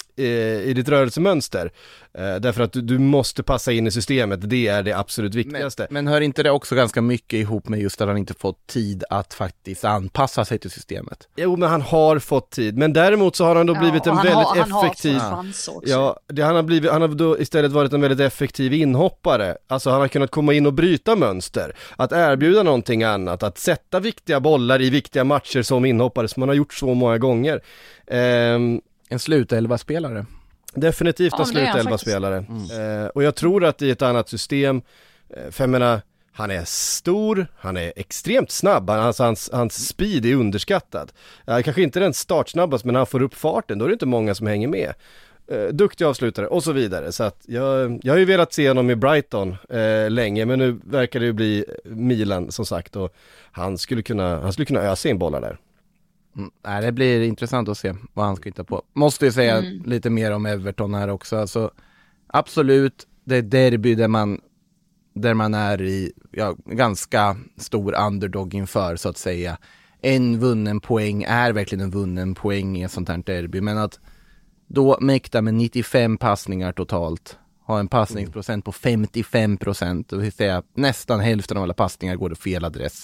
i ditt rörelsemönster, eh, därför att du, du måste passa in i systemet, det är det absolut viktigaste. Men, men hör inte det också ganska mycket ihop med just att han inte fått tid att faktiskt anpassa sig till systemet? Jo, men han har fått tid, men däremot så har han då blivit ja, en väldigt har, han effektiv har ja, det, han har blivit han har då istället varit en väldigt effektiv inhoppare, alltså han har kunnat komma in och bryta mönster, att erbjuda någonting annat, att sätta viktiga bollar i viktiga matcher som inhoppare som man har gjort så många gånger. ehm En slutelva-spelare. Definitivt ja, en slutelva-spelare. Mm. Eh, och jag tror att i ett annat system, eh, för jag menar, han är stor, han är extremt snabb, alltså hans, hans speed är underskattad. Eh, kanske inte den startsnabbast, men han får upp farten, då är det inte många som hänger med. Eh, duktig avslutare och så vidare. Så att jag, jag har ju velat se honom i Brighton eh, länge, men nu verkar det ju bli Milan som sagt, och han skulle kunna, han skulle kunna ösa in bollar där. Mm, nej, det blir intressant att se vad han ska hitta på. Måste ju säga mm. lite mer om Everton här också. Alltså, absolut, det är derby där man, där man är i ja, ganska stor underdog inför, så att säga. En vunnen poäng är verkligen en vunnen poäng i ett sånt här derby. Men att då mäkta med nittiofem passningar totalt, ha en passningsprocent på femtiofem procent, det vill säga nästan hälften av alla passningar går till fel adress.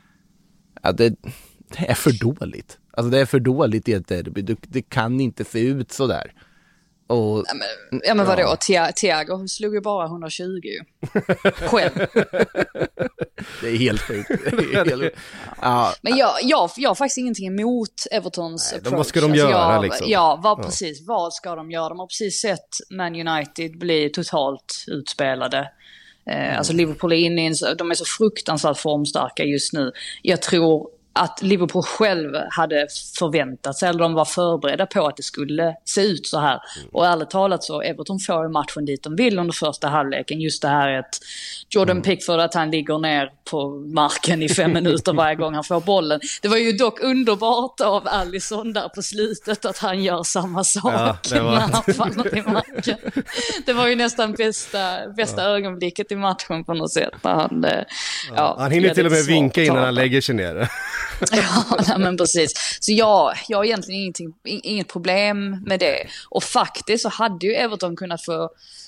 Ja, det... Det är för dåligt. Alltså det är för dåligt i ett derby. Det, det kan inte se ut så där. Och, ja, men, ja, men vadå? Ja. Thiago slog ju bara hundratjugo. Själv. Det är helt sjukt. Helt... ja. Men jag, jag, jag har faktiskt ingenting emot Evertons Nej, approach. vad ska de göra alltså jag, liksom? Ja, vad, ja, precis. Vad ska de göra? De har precis sett Man United bli totalt utspelade. Eh, alltså Liverpool är inne i en, de är så fruktansvärt formstarka just nu. Jag tror att Liverpool själv hade förväntat sig, eller de var förberedda på att det skulle se ut så här. Och ärligt talat så Everton får ju matchen dit de vill under första halvleken. Just det här att Jordan Pickford, att han ligger ner på marken i fem minuter varje gång han får bollen. Det var ju dock underbart av Alisson där på slutet att han gör samma sak ja, det var... när han faller i marken. Det var ju nästan bästa, bästa ja. ögonblicket i matchen på något sätt. Han, ja, ja, han hinner till och med vinka innan han lägger sig ner. Ja, nej, men precis. Så jag, jag har egentligen ingenting, inget problem med det. Och faktiskt så hade ju Everton kunnat få,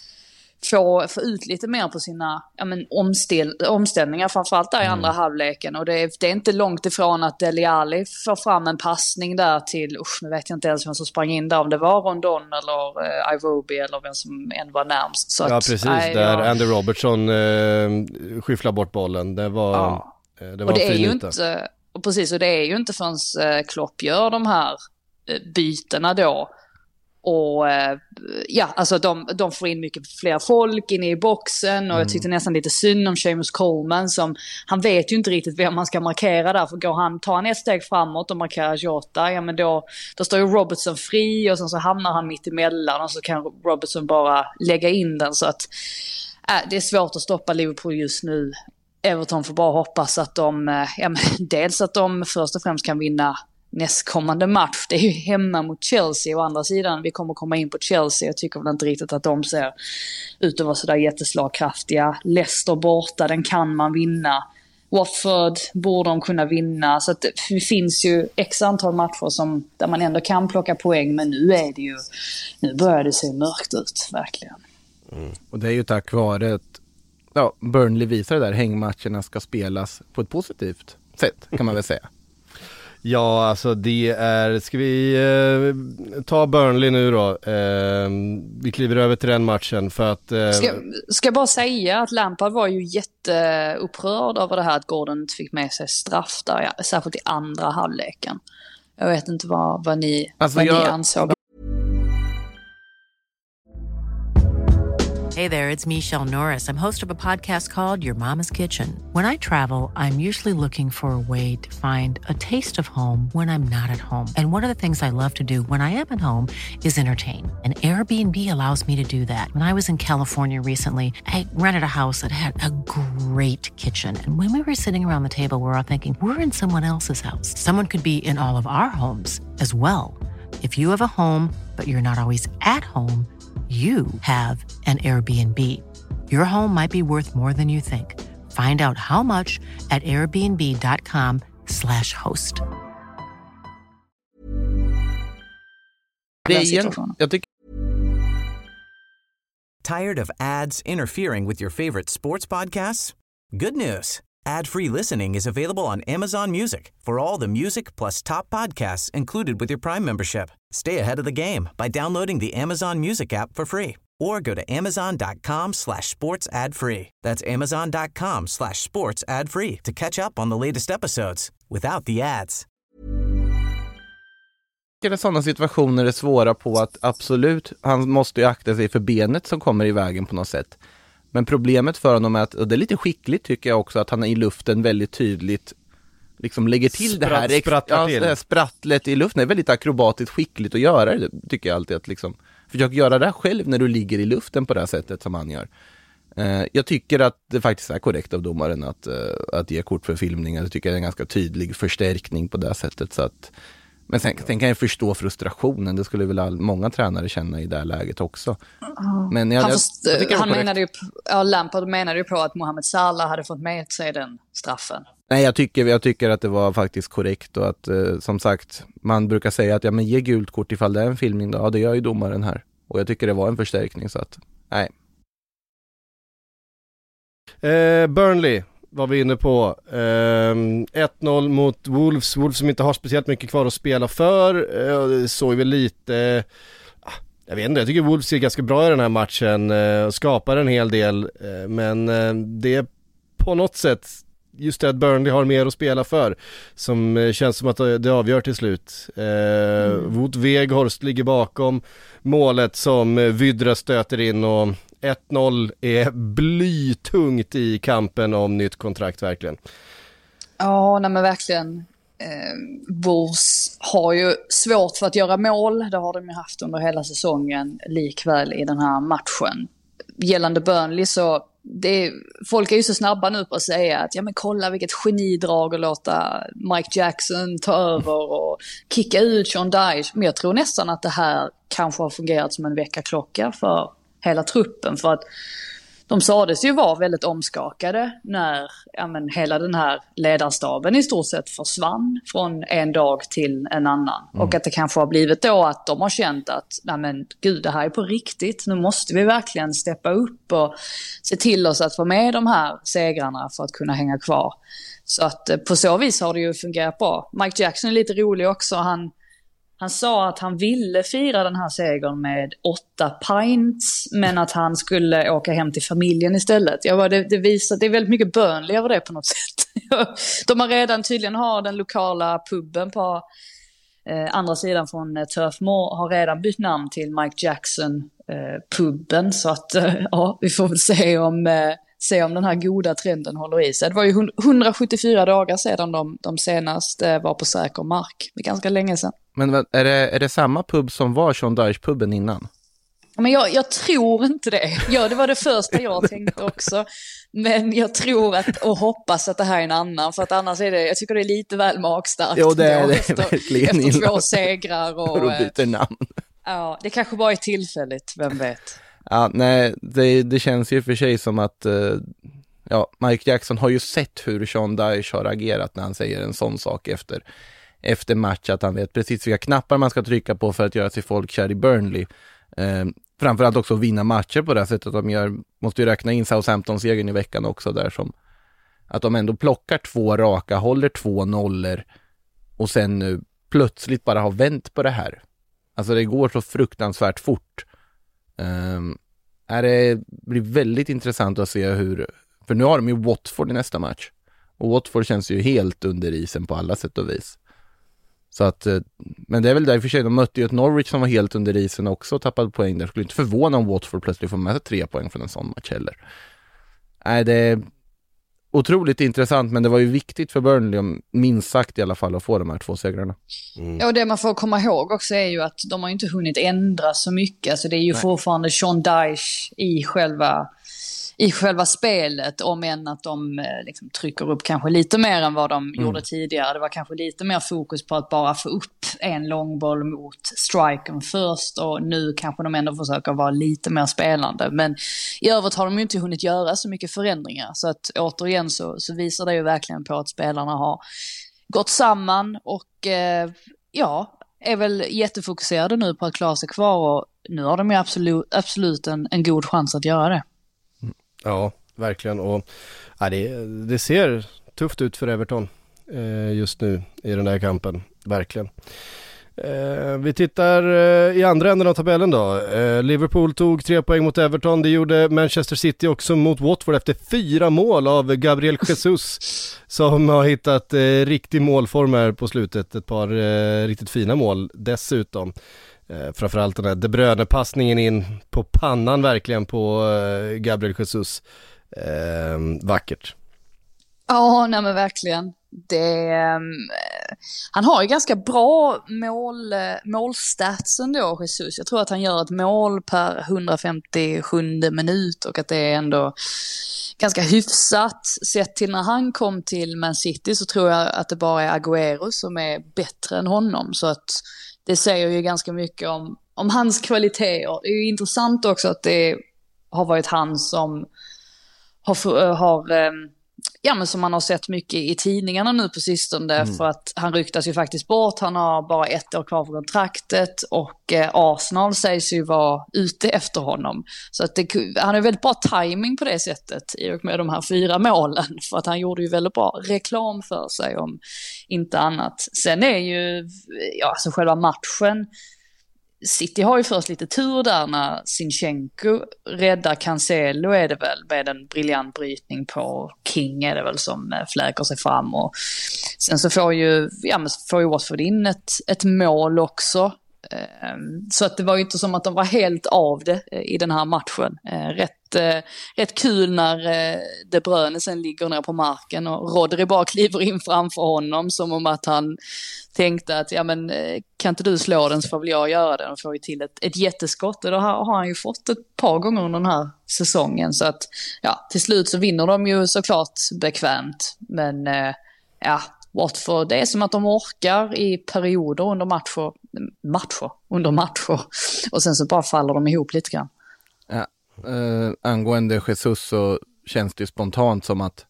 få, få ut lite mer på sina ja, men omställ, omställningar, framförallt där i andra mm. halvleken. Och det är, det är inte långt ifrån att Dele Alli får fram en passning där till, usch, nu vet jag inte ens vem som sprang in där, om det var Rondon eller uh, Iwobi eller vem som än var närmst. Så ja, att, precis, nej, där ja. Andy Robertson uh, skyfflar bort bollen. Det var... Ja. Det och det är ju inte, och precis, och det är ju inte förrän Klopp gör de här bytena då. Och ja, alltså de, de får in mycket fler folk inne i boxen. Och mm. jag tyckte nästan lite synd om Seamus Coleman, som han vet ju inte riktigt vem man ska markera där. För går han, tar han ett steg framåt och markerar Jota, ja men då, då står ju Robertson fri och sen så hamnar han mitt emellan och så kan Robertson bara lägga in den. Så att äh, det är svårt att stoppa Liverpool just nu. Everton får bara hoppas att de, ja, men dels att de först och främst kan vinna nästkommande match. Det är ju hemma mot Chelsea. Å andra sidan, vi kommer komma in på Chelsea. Jag tycker väl inte riktigt att de ser ut att vara sådär jätteslagkraftiga. Leicester borta, den kan man vinna. Watford borde de kunna vinna. Så att det finns ju x antal matcher som, där man ändå kan plocka poäng. Men nu är det ju, nu börjar det se mörkt ut, verkligen. Mm. Och det är ju tack vare att ja, Burnley visar det där, hängmatcherna ska spelas på ett positivt sätt, kan man väl säga. Ja, alltså det är, ska vi eh, ta Burnley nu då, eh, vi kliver över till den matchen för att... Eh... Ska, ska jag bara säga att Lampard var ju jätteupprörd över det här att Gordon inte fick med sig straff där, ja, särskilt i andra halvleken. Jag vet inte vad, vad, ni, alltså vad jag... ni ansåg. Hey there, it's Michelle Norris. I'm host of a podcast called Your Mama's Kitchen. When I travel, I'm usually looking for a way to find a taste of home when I'm not at home. And one of the things I love to do when I am at home is entertain. And Airbnb allows me to do that. When I was in California recently, I rented a house that had a great kitchen. And when we were sitting around the table, we were all thinking, we're in someone else's house. Someone could be in all of our homes as well. If you have a home, but you're not always at home, you have an Airbnb. Your home might be worth more than you think. Find out how much at airbnb.com slash host. Grejen, jag tycker... Tired of ads interfering with your favorite sports podcasts? Good news. Ad-free listening is available on Amazon Music for all the music plus top podcasts included with your Prime membership. Stay ahead of the game by downloading the Amazon Music app for free or go to amazon.com slash sports ad free. That's amazon.com slash sports ad free to catch up on the latest episodes without the ads. Sådana situationer är svåra på att absolut, han måste ju akta sig för benet som kommer i vägen på något sätt. Men problemet för honom är att, och det är lite skickligt tycker jag också, att han är i luften väldigt tydligt liksom lägger till Spratt, det här, ex- ja, det här sprattlet i luften. Det är väldigt akrobatiskt skickligt att göra det, tycker jag alltid, att liksom försök göra det själv när du ligger i luften på det här sättet som han gör. Eh, jag tycker att det faktiskt är korrekt av domaren att, uh, att ge kort för filmningar. Jag tycker det är en ganska tydlig förstärkning på det här sättet, så att, men sen, sen kan jag förstå frustrationen. Det skulle väl all, många tränare känna i det här läget också. Men jag, han jag, först, jag tycker han menade ju, ja, Lampard menade ju på att Mohamed Salah hade fått med sig den straffen. Nej, jag tycker, jag tycker att det var faktiskt korrekt, och att eh, som sagt, man brukar säga att ja, men ge gult kort ifall det är en filmning då. Ja, det gör ju domaren här. Och jag tycker det var en förstärkning, så att, nej. Eh, Burnley var vi inne på. Eh, ett noll mot Wolves. Wolves som inte har speciellt mycket kvar att spela för. Eh, det såg väl lite... Eh, jag vet inte, jag tycker Wolves är ganska bra i den här matchen. Eh, skapar en hel del. Eh, men eh, det är på något sätt just det att Burnley har mer att spela för, som eh, känns som att det avgör till slut. Eh, mm. Wout Weghorst ligger bakom målet som eh, Vydra stöter in, och ett noll är blytungt i kampen om nytt kontrakt, verkligen. Ja, nej men verkligen. Eh, Wolves har ju svårt för att göra mål. Det har de ju haft under hela säsongen, likväl i den här matchen. Gällande Burnley så det är, folk är ju så snabba nu på att säga att ja men kolla vilket genidrag att låta Mike Jackson ta över och kicka ut Sean Dyche. Men jag tror nästan att det här kanske har fungerat som en väckarklocka för hela truppen, för att de sades ju vara väldigt omskakade när ja, men, hela den här ledarstaben i stort sett försvann från en dag till en annan. Mm. Och att det kanske har blivit då att de har känt att nej men gud, det här är på riktigt. Nu måste vi verkligen steppa upp och se till oss att få med de här segrarna för att kunna hänga kvar. Så att på så vis har det ju fungerat bra. Mike Jackson är lite rolig också. Han Han sa att han ville fira den här segern med åtta pints, men att han skulle åka hem till familjen istället. Jag var, det, det visar, det är väldigt mycket Burnley över det på något sätt. De har redan tydligen har den lokala puben på eh, andra sidan från eh, Turf Moor har redan bytt namn till Mike Jackson eh, puben. Så att eh, ja, vi får väl se om... Eh, se om den här goda trenden håller i sig. Det var ju hundrasjuttiofyra dagar sedan de, de senast var på säker mark. Det är ganska länge sedan. Men är det, är det samma pub som var Sean Dyche-puben innan? Men jag, jag tror inte det. Ja, det var det första jag tänkte också. Men jag tror att, och hoppas att det här är en annan. För att annars är det, jag tycker det är lite väl magstarkt. Jo, det är det efter, verkligen. Efter två segrar. Och, och byter namn. Ja, det kanske bara är tillfälligt, vem vet. Ja, nej, det, det känns ju för sig som att uh, ja, Mike Jackson har ju sett hur Sean Dyche har agerat när han säger en sån sak efter, efter match, att han vet precis vilka knappar man ska trycka på för att göra sig folkkär i Burnley. Uh, framförallt också vinna matcher på det här sättet. De gör, måste ju räkna in Southampton-segern i veckan också där, som att de ändå plockar två raka, håller två nollor och sen nu plötsligt bara har vänt på det här. Alltså det går så fruktansvärt fort. Um, är det blir väldigt intressant att se hur, för nu har de ju Watford i nästa match, och Watford känns ju helt under isen på alla sätt och vis, Så att, men det är väl där i och för sig, de mötte ju ett Norwich som var helt under isen också och tappade poäng där. Skulle inte förvåna om Watford plötsligt får med sig tre poäng från en sån match heller. Nej, det är otroligt intressant, men det var ju viktigt för Burnley, om minst sagt i alla fall, att få de här två segrarna. Mm. Ja, och det man får komma ihåg också är ju att de har inte hunnit ändra så mycket. Alltså det är ju Nej. fortfarande Sean Dyche i själva... i själva spelet, om än att de liksom trycker upp kanske lite mer än vad de mm. gjorde tidigare. Det var kanske lite mer fokus på att bara få upp en långboll mot striken först, och nu kanske de ändå försöker vara lite mer spelande. Men i övrigt har de ju inte hunnit göra så mycket förändringar, så att återigen så, så visar det ju verkligen på att spelarna har gått samman och eh, ja, är väl jättefokuserade nu på att klara sig kvar, och nu har de ju absolut, absolut en, en god chans att göra det. Ja, verkligen. Och ja, det, det ser tufft ut för Everton eh, just nu i den där kampen. Verkligen. Eh, vi tittar eh, i andra änden av tabellen då. Eh, Liverpool tog tre poäng mot Everton. Det gjorde Manchester City också mot Watford efter fyra mål av Gabriel Jesus som har hittat eh, riktig målform här på slutet. Ett par eh, riktigt fina mål dessutom. Eh, framförallt den här De Bruyne-passningen in på pannan verkligen på eh, Gabriel Jesus. Eh, vackert. Ja, nej men verkligen. Det, eh, han har ju ganska bra mål, eh, målstatsen då, Jesus. Jag tror att han gör ett mål per hundrafemtiosju minut, och att det är ändå ganska hyfsat. Sett till när han kom till Man City så tror jag att det bara är Agüero som är bättre än honom. Så att det säger ju ganska mycket om, om hans kvaliteter. Det är ju intressant också att det har varit han som har, har ja, men som man har sett mycket i tidningarna nu på sistone, mm. för att han ryktas ju faktiskt bort. Han har bara ett år kvar på kontraktet, och eh, Arsenal sägs ju vara ute efter honom. Så att det, han har väldigt bra timing på det sättet i och med de här fyra målen, för att han gjorde ju väldigt bra reklam för sig om inte annat. Sen är ju ja, alltså själva matchen, City har ju först lite tur där när Zinchenko räddar Cancelo, är det väl, med en briljant brytning på King är det väl som fläker sig fram, och sen så får ju, ja, men får ju Watford in ett, ett mål också, så att det var ju inte som att de var helt av det i den här matchen. Rätt, rätt kul när De Bruyne sen ligger ner på marken och Rodri bara kliver in framför honom som om att han tänkte att ja, men kan inte du slå den så får väl jag göra det. Och får ju till ett, ett jätteskott, och då har, har han ju fått ett par gånger under den här säsongen. Så att ja, till slut så vinner de ju såklart bekvämt, men ja, Watford, det är som att de orkar i perioder under matcher, matcher, under matcher. Och sen så bara faller de ihop lite grann. Ja, eh, angående Jesus så känns det ju spontant som att,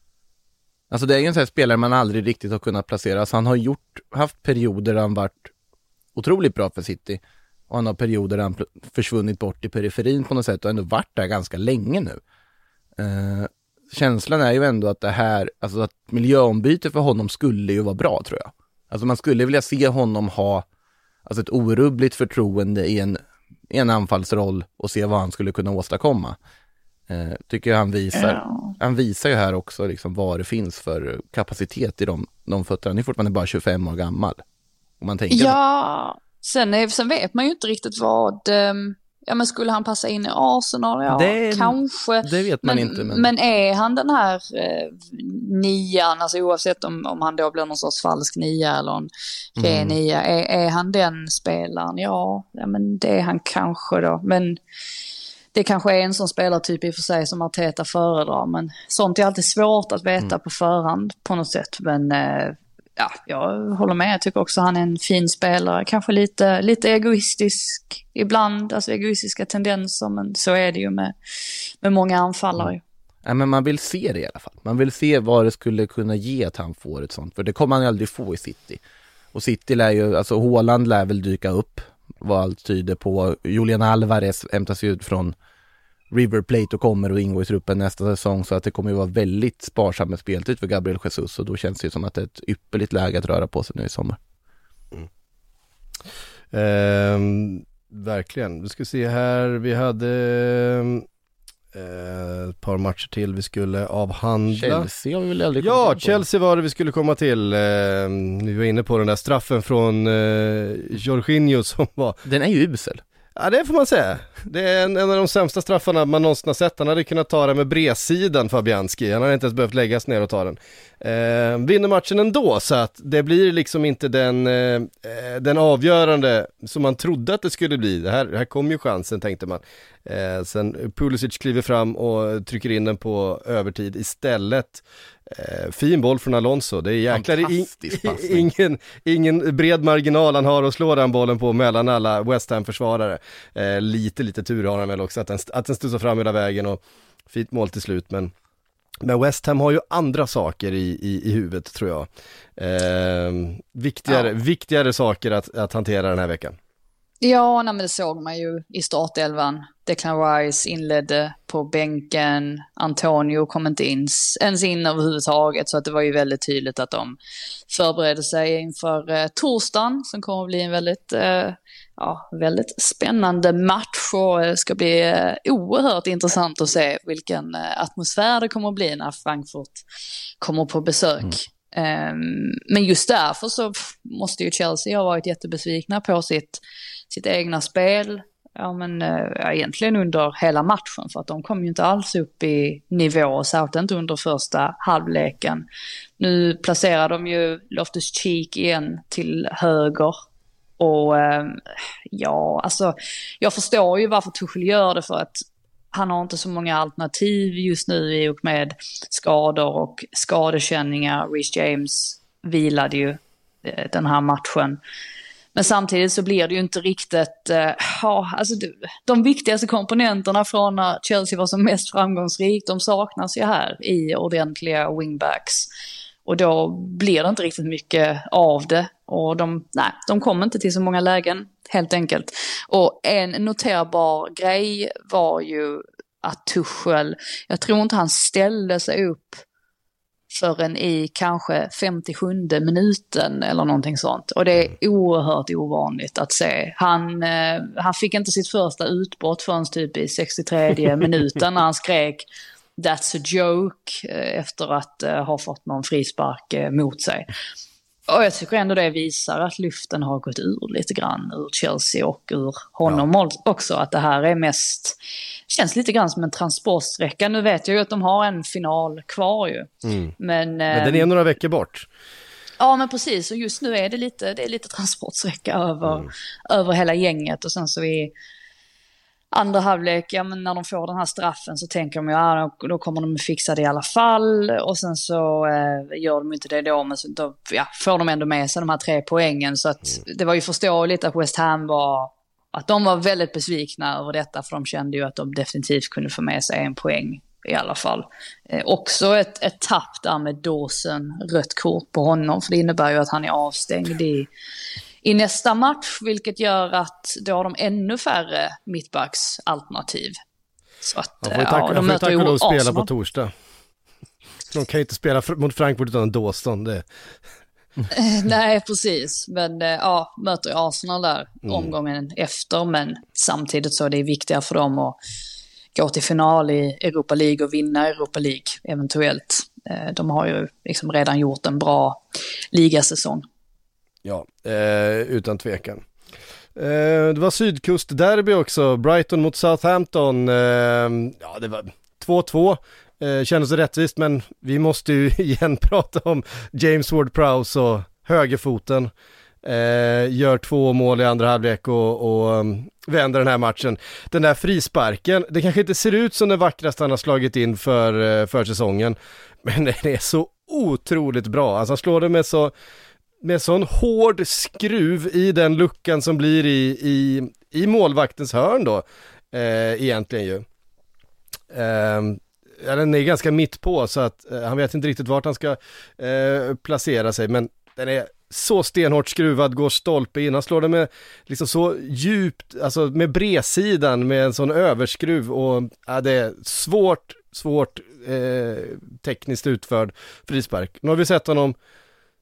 alltså det är ju en sån här spelare man aldrig riktigt har kunnat placera. Alltså han har gjort, haft perioder där han varit otroligt bra för City. Och han har perioder där han försvunnit bort i periferin på något sätt och ändå varit där ganska länge nu. Eh, känslan är ju ändå att det här, alltså att miljöombyte för honom skulle ju vara bra, tror jag. Alltså man skulle vilja se honom ha alltså ett orubbligt förtroende i en, i en anfallsroll och se vad han skulle kunna åstadkomma. Eh, tycker jag han visar. Ja. Han visar ju här också liksom vad det finns för kapacitet i de, de fötterna. Han är fortfarande bara tjugofem år gammal. Och man tänker ja, sen, är, sen vet man ju inte riktigt vad... Um... Ja, men skulle han passa in i Arsenal? Ja, det, kanske. Det vet man men, inte. Men... men är han den här eh, nian, alltså oavsett om, om han då blir någon sorts falsk nia eller en mm. nia, är, är han den spelaren? Ja, ja, men det är han kanske då. Men det kanske är en sån spelartyp i och för sig som Arteta föredrar. Men sånt är alltid svårt att veta mm. på förhand på något sätt. Men... Eh, ja, jag håller med. Jag tycker också han är en fin spelare. Kanske lite, lite egoistisk ibland. Alltså egoistiska tendenser. Men så är det ju med, med många anfallare. Mm. Ja, men man vill se det i alla fall. Man vill se vad det skulle kunna ge att han får ett sånt. För det kommer han ju aldrig få i City. Och City lär ju, alltså Haaland lär väl dyka upp. Vad allt tyder på. Julian Alvarez hämtas ut från River Plate och kommer och ingår i truppen nästa säsong, så att det kommer ju vara väldigt sparsam med speltid för Gabriel Jesus, och då känns det ju som att det är ett ypperligt läge att röra på sig nu i sommar. Mm. Ehm, verkligen. Vi ska se här, vi hade Eh, ett par matcher till vi skulle avhandla. Chelsea har vi väl aldrig Ja, kommit Chelsea var det vi skulle komma till. Eh, vi var inne på den där straffen från eh, Jorginho som var... Den är ju usel. Ja, det får man säga. Det är en, en av de sämsta straffarna man någonsin har sett. Han hade kunnat ta den med bredsidan, Fabianski. Han hade inte ens behövt läggas ner och ta den. Eh, vinner matchen ändå, så att det blir liksom inte den, eh, den avgörande som man trodde att det skulle bli. Det här, här kom ju chansen, tänkte man. Eh, sen Pulisic kliver fram och trycker in den på övertid istället. Eh, fin boll från Alonso. Det är jäklar in, ingen, ingen bred marginal han har att slå den bollen på mellan alla West Ham-försvarare. Eh, lite, lite tur har han väl också att den, att den studsar fram hela vägen och fint mål till slut. Men, men West Ham har ju andra saker i, i, i huvudet, tror jag. Eh, viktigare, ja. viktigare saker att, att hantera den här veckan. Ja, nej, men det såg man ju i startelvan. Declan Rice inledde på bänken. Antonio kom inte in, ens in överhuvudtaget. Så att det var ju väldigt tydligt att de förberedde sig inför eh, torsdagen. Som kommer att bli en väldigt, eh, ja, väldigt spännande match. Och det ska bli eh, oerhört intressant att se vilken eh, atmosfär det kommer att bli när Frankfurt kommer på besök. Mm. Um, men just därför så måste ju Chelsea ha varit jättebesvikna på sitt, sitt egna spel. Ja, men uh, egentligen under hela matchen, för att de kom ju inte alls upp i nivå, särskilt inte under första halvleken. Nu placerar de ju Loftus-Cheek igen till höger. Och um, ja, alltså jag förstår ju varför Tuchel gör det, för att han har inte så många alternativ just nu i och med skador och skadekänningar. Reece James vilade ju den här matchen. Men samtidigt så blir det ju inte riktigt... Ja, alltså de viktigaste komponenterna från när Chelsea var som mest framgångsrikt, de saknas ju här i ordentliga wingbacks. Och då blir det inte riktigt mycket av det. Och de, nej, de kommer inte till så många lägen, helt enkelt. Och en noterbar grej var ju att Tuchel, jag tror inte han ställde sig upp förrän i kanske femtiosjunde minuten eller någonting sånt. Och det är oerhört ovanligt att se. Han, eh, han fick inte sitt första utbrott förrän typ i sextiotredje minuten när han skrek "That's a joke" efter att uh, ha fått någon frispark uh, mot sig. Och jag tycker ändå det visar att lyften har gått ur lite grann ur Chelsea och ur honom ja. också. Att det här är mest, känns lite grann som en transportsträcka. Nu vet jag ju att de har en final kvar ju. Mm. Men, uh, men den är några veckor bort. Ja, men precis. Och just nu är det lite, det är lite transportsträcka över, mm. över hela gänget. Och sen så är andra halvlek, ja, men när de får den här straffen så tänker de, ja, då kommer de fixa det i alla fall. Och sen så eh, gör de inte det då, men så då, ja, får de ändå med sig de här tre poängen. Så att mm. det var ju förståeligt att West Ham var, att de var väldigt besvikna över detta, för de kände ju att de definitivt kunde få med sig en poäng i alla fall. Eh, också ett, ett tapp där med Dawson, rött kort på honom, för det innebär ju att han är avstängd i i nästa match, vilket gör att då har de ännu färre mittbacksalternativ. Så att ja, får tacka, ja, de möter ju Arsenal. Spela Arsenal på torsdag. De kan ju inte spela mot Frankfurt utan Dawson. Det. Nej, precis. Men ja, möter ju Arsenal där mm. omgången efter. Men samtidigt så är det viktigare för dem att gå till final i Europa League och vinna Europa League eventuellt. De har ju liksom redan gjort en bra ligasäsong. Ja, eh, utan tvekan. Eh, det var sydkustderby också. Brighton mot Southampton. Eh, ja, det var två två. Eh, kändes rättvist, men vi måste ju igen prata om James Ward-Prowse och högerfoten. Eh, gör två mål i andra halvlek och, och um, vänder den här matchen. Den där frisparken, det kanske inte ser ut som det vackraste han har slagit in för, för säsongen, men den är så otroligt bra. Alltså han slår det med så med sån hård skruv i den luckan som blir i, i, i målvaktens hörn då, eh, egentligen ju. Eh, den är ganska mitt på, så att eh, han vet inte riktigt vart han ska eh, placera sig, men den är så stenhårt skruvad, går stolpe in. Han slår den med liksom så djupt, alltså med bredsidan med en sån överskruv, och ja, det är svårt, svårt eh, tekniskt utförd frispark. Nu har vi sett honom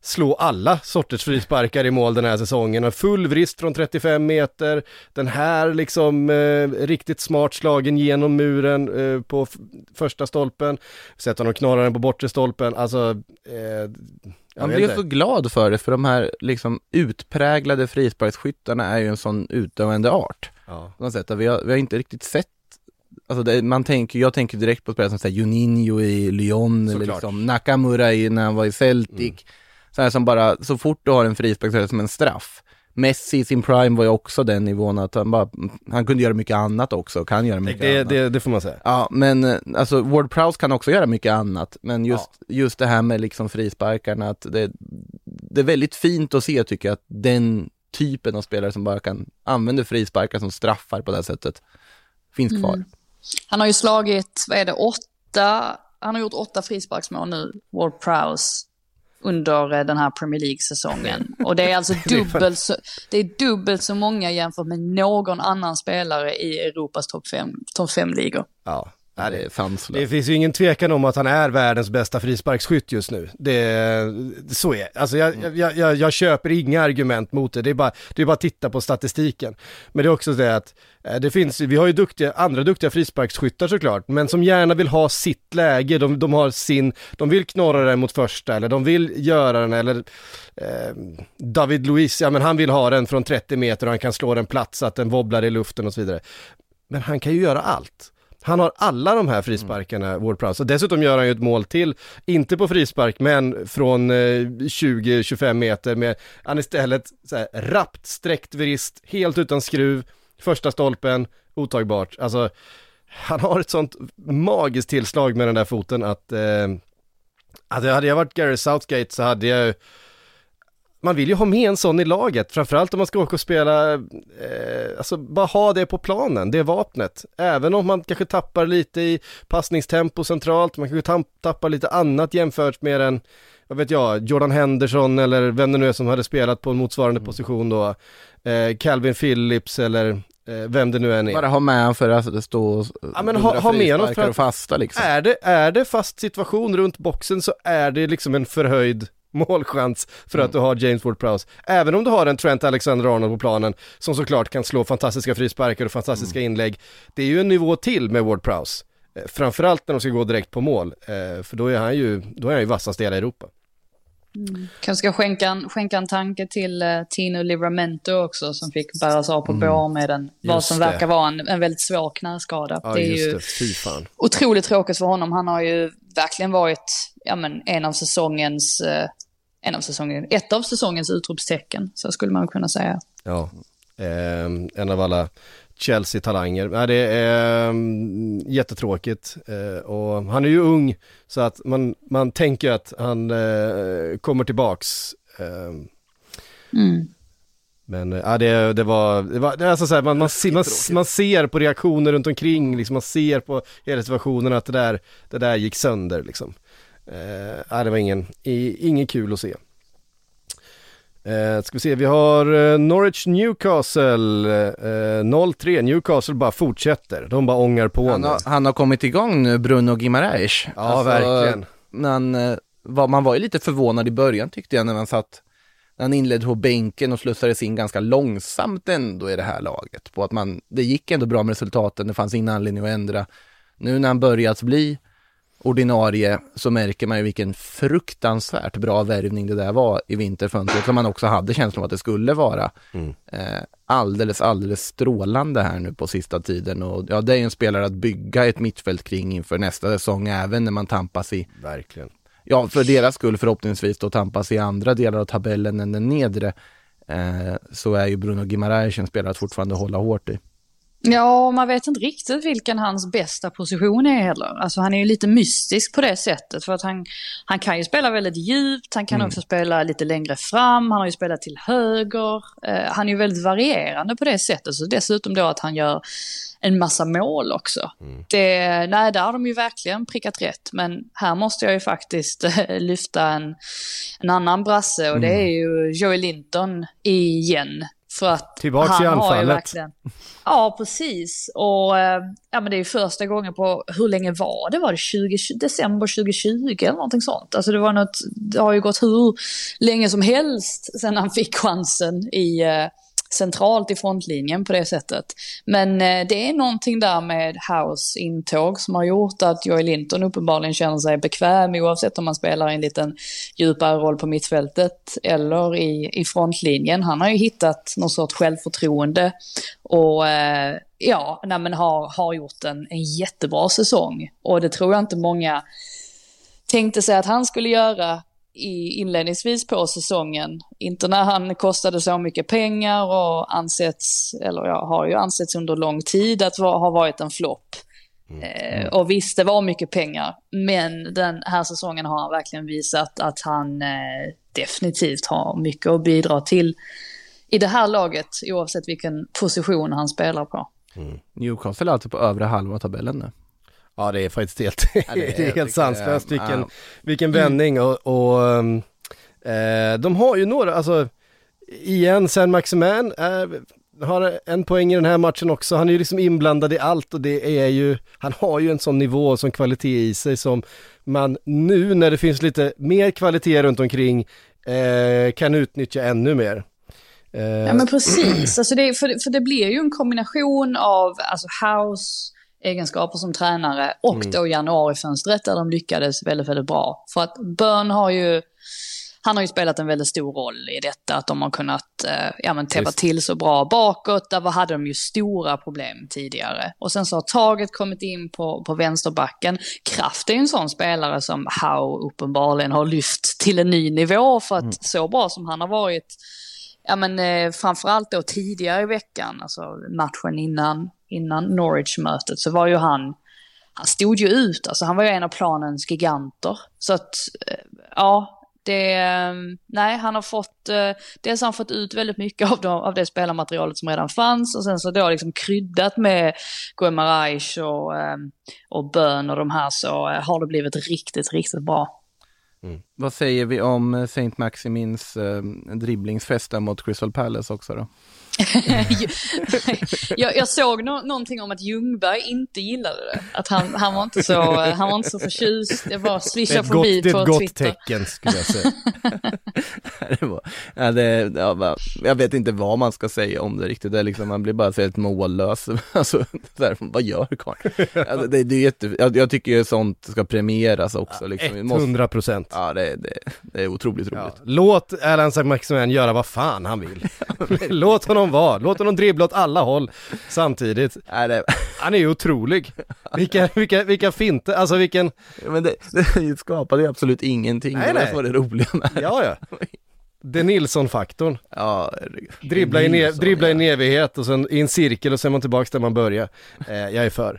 slå alla sorters frisparkar i mål den här säsongen. En full vrist från trettiofem meter. Den här liksom eh, riktigt smart slagen genom muren eh, på f- första stolpen. Sätter honom knorrar den på bortre stolpen. Alltså, eh, man blir inte. så glad för det, för de här liksom utpräglade frisparksskyttarna är ju en sån utdöende art. Ja. På något sätt, vi, har, vi har inte riktigt sett. Alltså det, man tänker, jag tänker direkt på spelare som säger Juninho i Lyon Såklart. eller liksom Nakamura i, när han var i Celtic. Mm. Så här som bara, så fort du har en frispark så är det som en straff. Messi i sin prime var ju också den nivån att han bara, han kunde göra mycket annat också, kan göra mycket det, annat. Det, det får man säga. Ja, men alltså Ward-Prowse kan också göra mycket annat, men just, ja. just det här med liksom frisparkarna, att det, det är väldigt fint att se, tycker jag, att den typen av spelare som bara kan använda frisparkar som straffar på det här sättet finns kvar. Mm. Han har ju slagit, vad är det, åtta, han har gjort åtta frisparksmål nu, Ward-Prowse, under den här Premier League-säsongen. Och det är alltså dubbelt så, det är dubbelt så många jämfört med någon annan spelare i Europas topp fem, topp fem-ligor. Ja. Ja, det, är det finns ju ingen tvekan om att han är världens bästa frisparksskytt just nu. Det, så är alltså jag, jag, jag, jag köper inga argument mot det. Det är bara, det är bara att titta på statistiken. Men det är också det att det finns, vi har ju duktiga, andra duktiga frisparksskyttar såklart, men som gärna vill ha sitt läge. De, de har sin, de vill knorra den mot första, eller de vill göra den, eller eh, David Luiz, ja men han vill ha den från trettio meter och han kan slå den platt så att den wobblar i luften och så vidare. Men han kan ju göra allt. Han har alla de här frisparkarna, mm. Ward-Prowse. Och dessutom gör han ju ett mål till, inte på frispark, men från eh, tjugo till tjugofem meter med, han istället så här, rappt sträckt vrist, helt utan skruv, första stolpen, otagbart. Alltså, han har ett sånt magiskt tillslag med den där foten att, eh, att hade jag varit Gary Southgate så hade jag, man vill ju ha med en sån i laget, framförallt om man ska åka och spela, eh, alltså bara ha det på planen, det vapnet. Även om man kanske tappar lite i passningstempo centralt, man kanske tam- tappar lite annat jämfört med en, vad vet jag, Jordan Henderson eller vem det nu är som hade spelat på en motsvarande mm. position då, eh, Calvin Phillips eller eh, vem det nu än är. Bara ha med för att det står ja, men ha, ha med något för att, fasta liksom. Är det, är det fast situation runt boxen så är det liksom en förhöjd målchans för att mm. du har James Ward-Prowse. Även om du har en Trent Alexander-Arnold på planen som såklart kan slå fantastiska frisparkar och fantastiska mm. inlägg. Det är ju en nivå till med Ward-Prowse. Eh, framförallt när de ska gå direkt på mål. Eh, för då är han ju, då är han ju vassast i hela Europa. Mm. Kanske ska skänka en, skänka en tanke till uh, Tino Livramento också, som fick bäras av på mm. bår med en, vad som verkar vara en, en väldigt svår knäskada. Ja, det är just ju det. Fy fan. Otroligt tråkigt för honom. Han har ju verkligen varit ja, men, en av säsongens uh, en av säsongen, ett av säsongens utropstecken, så skulle man kunna säga. Ja, eh, en av alla Chelsea-talanger. Nej, det är eh, jättetråkigt. Eh, och han är ju ung, så att man, man tänker att han eh, kommer tillbaks. Eh, mm. Men ja, det, det var, det var det är alltså så här, man, man, man, man ser på reaktioner runt omkring, liksom, man ser på hela situationen att det där, det där gick sönder liksom. Uh, ja, det var ingen, i, ingen kul att se. Uh, ska vi se, vi har uh, Norwich Newcastle uh, noll tre. Newcastle bara fortsätter. De bara ångar på. Han har, han har kommit igång nu, Bruno Guimaraes. Ja, alltså, verkligen. Man, var, man var ju lite förvånad i början, tyckte jag, när man satt, när han inledde på bänken och slussades in ganska långsamt ändå i det här laget. På att man, det gick ändå bra med resultaten, det fanns ingen anledning att ändra. Nu när han börjat bli ordinarie så märker man ju vilken fruktansvärt bra värvning det där var i vinterfönstret, som man också hade känslan av att det skulle vara. Mm. Eh, alldeles, alldeles strålande här nu på sista tiden. Och ja, det är en spelare att bygga ett mittfält kring inför nästa säsong, även när man tampas i... Verkligen. Ja, för deras skull förhoppningsvis då tampas i andra delar av tabellen än den nedre, eh, så är ju Bruno Guimaraes en spelare att fortfarande hålla hårt i. Ja, man vet inte riktigt vilken hans bästa position är heller. Alltså han är ju lite mystisk på det sättet, för att han, han kan ju spela väldigt djupt, han kan mm. också spela lite längre fram, han har ju spelat till höger, eh, han är ju väldigt varierande på det sättet, så dessutom då att han gör en massa mål också. Mm. Det, nej, där har de ju verkligen prickat rätt, men här måste jag ju faktiskt äh, lyfta en, en annan brasse, och mm. det är ju Joey Linton igen. För att tillbaks han i anfallet. har ju verkligen... Ja, precis. Och ja, men det är ju första gången på, hur länge var det? Var det tjugo, december tjugo tjugo eller någonting sånt? Alltså det var något, det har ju gått hur länge som helst sedan han fick chansen i... centralt i frontlinjen på det sättet. Men eh, det är någonting där med House intåg som har gjort att Joey Linton uppenbarligen känner sig bekväm oavsett om man spelar en liten djupare roll på mittfältet eller i, i frontlinjen. Han har ju hittat någon sorts självförtroende och eh, ja, nej, men har, har gjort en, en jättebra säsong. Och det tror jag inte många tänkte sig att han skulle göra i inledningsvis på säsongen, inte när han kostade så mycket pengar och ansetts, eller ja, har ju ansetts under lång tid att va, ha varit en flopp. Mm. Eh, och visst, det var mycket pengar, men den här säsongen har han verkligen visat att han eh, definitivt har mycket att bidra till i det här laget, oavsett vilken position han spelar på. Mm. Newcastle är alltid på övre halva tabellen nu. Ja, det är faktiskt helt, ja, det är, det är helt sanslöst vilken, ja. vilken vändning och, och eh, de har ju några, alltså igen, Saint-Maximin eh, har en poäng i den här matchen också, han är ju liksom inblandad i allt och det är ju, han har ju en sån nivå och sån kvalitet i sig som man nu när det finns lite mer kvalitet runt omkring eh, kan utnyttja ännu mer. Eh. Ja men precis, alltså det, för, för det blir ju en kombination av alltså House egenskaper som tränare och mm. då januarifönstret där de lyckades väldigt, väldigt bra. För att Börn har ju, han har ju spelat en väldigt stor roll i detta, att de har kunnat eh, ja, men täppa till så bra bakåt. Där hade de ju stora problem tidigare. Och sen så har taget kommit in på, på vänsterbacken. Kraft är ju en sån spelare som Howe uppenbarligen har lyft till en ny nivå för att mm. så bra som han har varit, ja men eh, framförallt då tidigare i veckan, alltså matchen innan innan Norwich-mötet, så var ju han, han stod ju ut, alltså han var ju en av planens giganter. Så att, ja, det, nej, han har fått, dels har han fått ut väldigt mycket av, de, av det spelarmaterialet som redan fanns, och sen så då liksom kryddat med Guimaraes och, och Bön och de här, så har det blivit riktigt, riktigt bra. Mm. Vad säger vi om Saint-Maximins eh, dribblingsfesta mot Crystal Palace också då? jag, jag såg no- någonting om att Ljungberg inte gillade det. Att han, han, var inte så, han var inte så förtjust. Jag bara swishade förbi gott, på Twitter. Twitter. Det är ett gott tecken skulle jag säga. det var, ja, det, ja, bara, jag vet inte vad man ska säga om det riktigt. Det är liksom, man blir bara så helt mållös. Alltså, där, vad gör Karl? Alltså, det, det är jätte, jag, jag tycker ju sånt ska premieras också. Liksom. hundra procent. Ja, det, det, det är otroligt roligt. Ja. Låt Alan Saint-Maximin göra vad fan han vill. Låt honom vara. Låt honom dribbla åt alla håll samtidigt. Ja, det... Han är ju otrolig. Vilka, vilka, vilka finter, alltså vilken... Ja, men det, det skapade ju absolut ingenting. Nej, det var det roliga med. Ja, ja. Det Nilsson-faktorn. Ja, dribbla i, ne- dribbla ja. i en evighet och sen i en cirkel och sen är man tillbaka där man börjar. Eh, jag är för.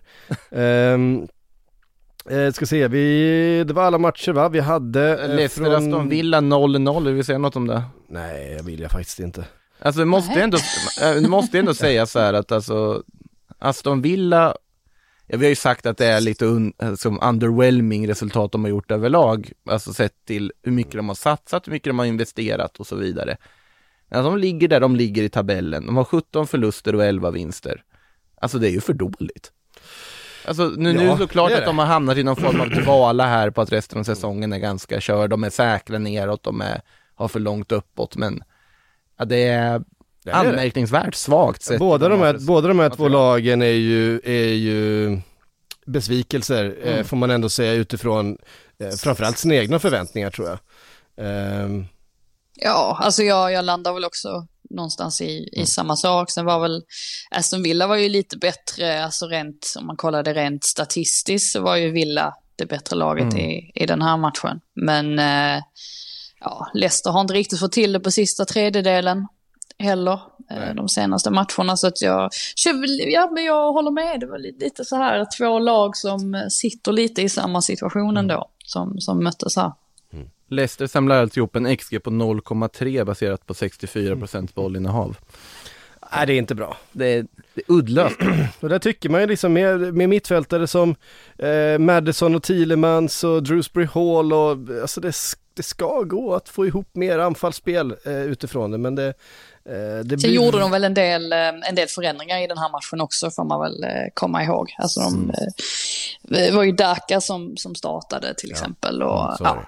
Um, eh, ska se, vi, det var alla matcher va? Vi hade... Eh, Leicester från... Aston Villa noll noll, vill vi säga något om det? Nej, jag vill jag faktiskt inte. Alltså det måste ändå, det måste ändå säga så här att alltså Aston Villa, ja, vi har ju sagt att det är lite un, som underwhelming resultat de har gjort överlag, alltså sett till hur mycket de har satsat, hur mycket de har investerat och så vidare. Alltså de ligger där de ligger i tabellen, de har sjutton förluster och elva vinster. Alltså det är ju för dåligt. Alltså nu, ja, nu är det såklart det är det. Att de har hamnat i någon form av dvala här på att resten av säsongen är ganska kör, de är säkra neråt, de är, har för långt uppåt, men ja, det är det är anmärkningsvärt det. Svagt sett. Båda de här, båda de här två lagen är ju, är ju besvikelser, mm. eh, får man ändå säga utifrån eh, framförallt sina egna förväntningar tror jag. Um. Ja, alltså jag, jag landar väl också någonstans i, i mm. samma sak. Sen var väl Aston Villa var ju lite bättre, alltså rent, om man kollar det rent statistiskt så var ju Villa det bättre laget mm. i, i den här matchen. Men eh, ja, Leicester har inte riktigt fått till det på sista tredjedelen heller eh, de senaste matcherna, så att jag, ja, men jag håller med, det var lite så här två lag som sitter lite i samma situation ändå mm. som, som möttes här. Mm. Leicester samlar alltså ihop en X G på noll komma tre baserat på sextiofyra procent bollinnehav. Nej, det är inte bra. Det är, det är uddlöst. Och där tycker man ju liksom med, med mittfältare som eh, Maddison och Tielemans och Drewsbury Hall och alltså det, det ska gå att få ihop mer anfallsspel eh, utifrån det, men det, eh, det Sen blir... gjorde de väl en del, en del förändringar i den här matchen också, får man väl eh, komma ihåg. Alltså de, Mm. eh, det var ju Daka som, som startade till exempel. Och, Mm, ja.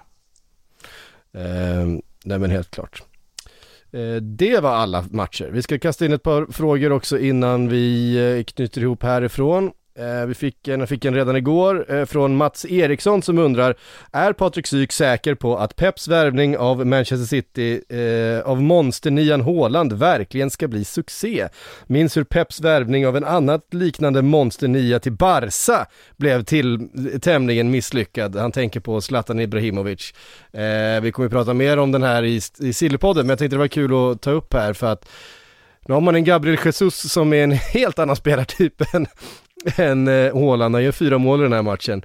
eh, nej men helt klart. Eh, det var alla matcher. Vi ska kasta in ett par frågor också innan vi eh, knyter ihop härifrån. Eh, vi fick en, fick en redan igår eh, från Mats Eriksson som undrar: är Patrik Syk säker på att Peps värvning av Manchester City eh, av monsternian Haaland verkligen ska bli succé? Minns hur Peps värvning av en annat liknande monsternia till Barca blev till tämligen misslyckad. Han tänker på Zlatan Ibrahimovic. Eh, vi kommer att prata mer om den här i, i Sillypodden, men jag tänkte det var kul att ta upp här för att nu har man en Gabriel Jesus som är en helt annan spelartyp än än eh, Haaland. Han gör fyra mål i den här matchen.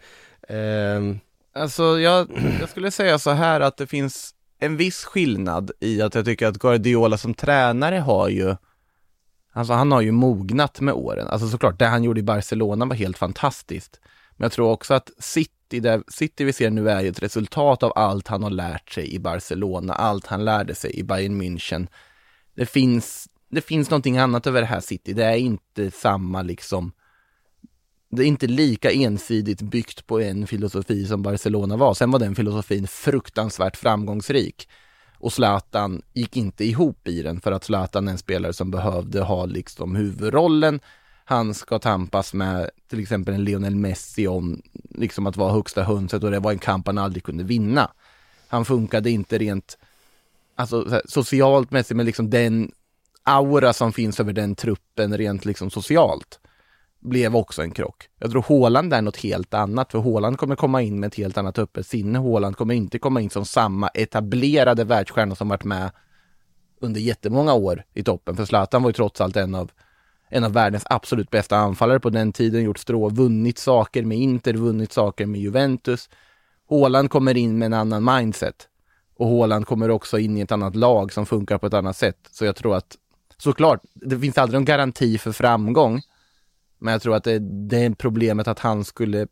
Eh... Alltså jag, jag skulle säga så här att det finns en viss skillnad i att jag tycker att Guardiola som tränare har ju, alltså han har ju mognat med åren. Alltså såklart, det han gjorde i Barcelona var helt fantastiskt. Men jag tror också att City, där, City vi ser nu är ju ett resultat av allt han har lärt sig i Barcelona, allt han lärde sig i Bayern München. Det finns, det finns någonting annat över det här City. Det är inte samma liksom, det är inte lika ensidigt byggt på en filosofi som Barcelona var. Sen var den filosofin fruktansvärt framgångsrik. Och Zlatan gick inte ihop i den, för att Zlatan är en spelare som behövde ha liksom huvudrollen. Han ska tampas med till exempel en Lionel Messi om liksom att vara högsta hönset, och det var en kamp han aldrig kunde vinna. Han funkade inte rent alltså, socialt mässigt, men liksom den aura som finns över den truppen rent liksom socialt blev också en krock. Jag tror Haaland är något helt annat, för Haaland kommer komma in med ett helt annat öppet sinne. Haaland kommer inte komma in som samma etablerade världsstjärna som varit med under jättemånga år i toppen. För Zlatan var ju trots allt en av, en av världens absolut bästa anfallare på den tiden, gjort strå, vunnit saker med Inter, vunnit saker med Juventus. Haaland kommer in med en annan mindset, och Haaland kommer också in i ett annat lag som funkar på ett annat sätt. Så jag tror att, såklart, det finns aldrig någon garanti för framgång. Men jag tror att det, det är problemet att han skulle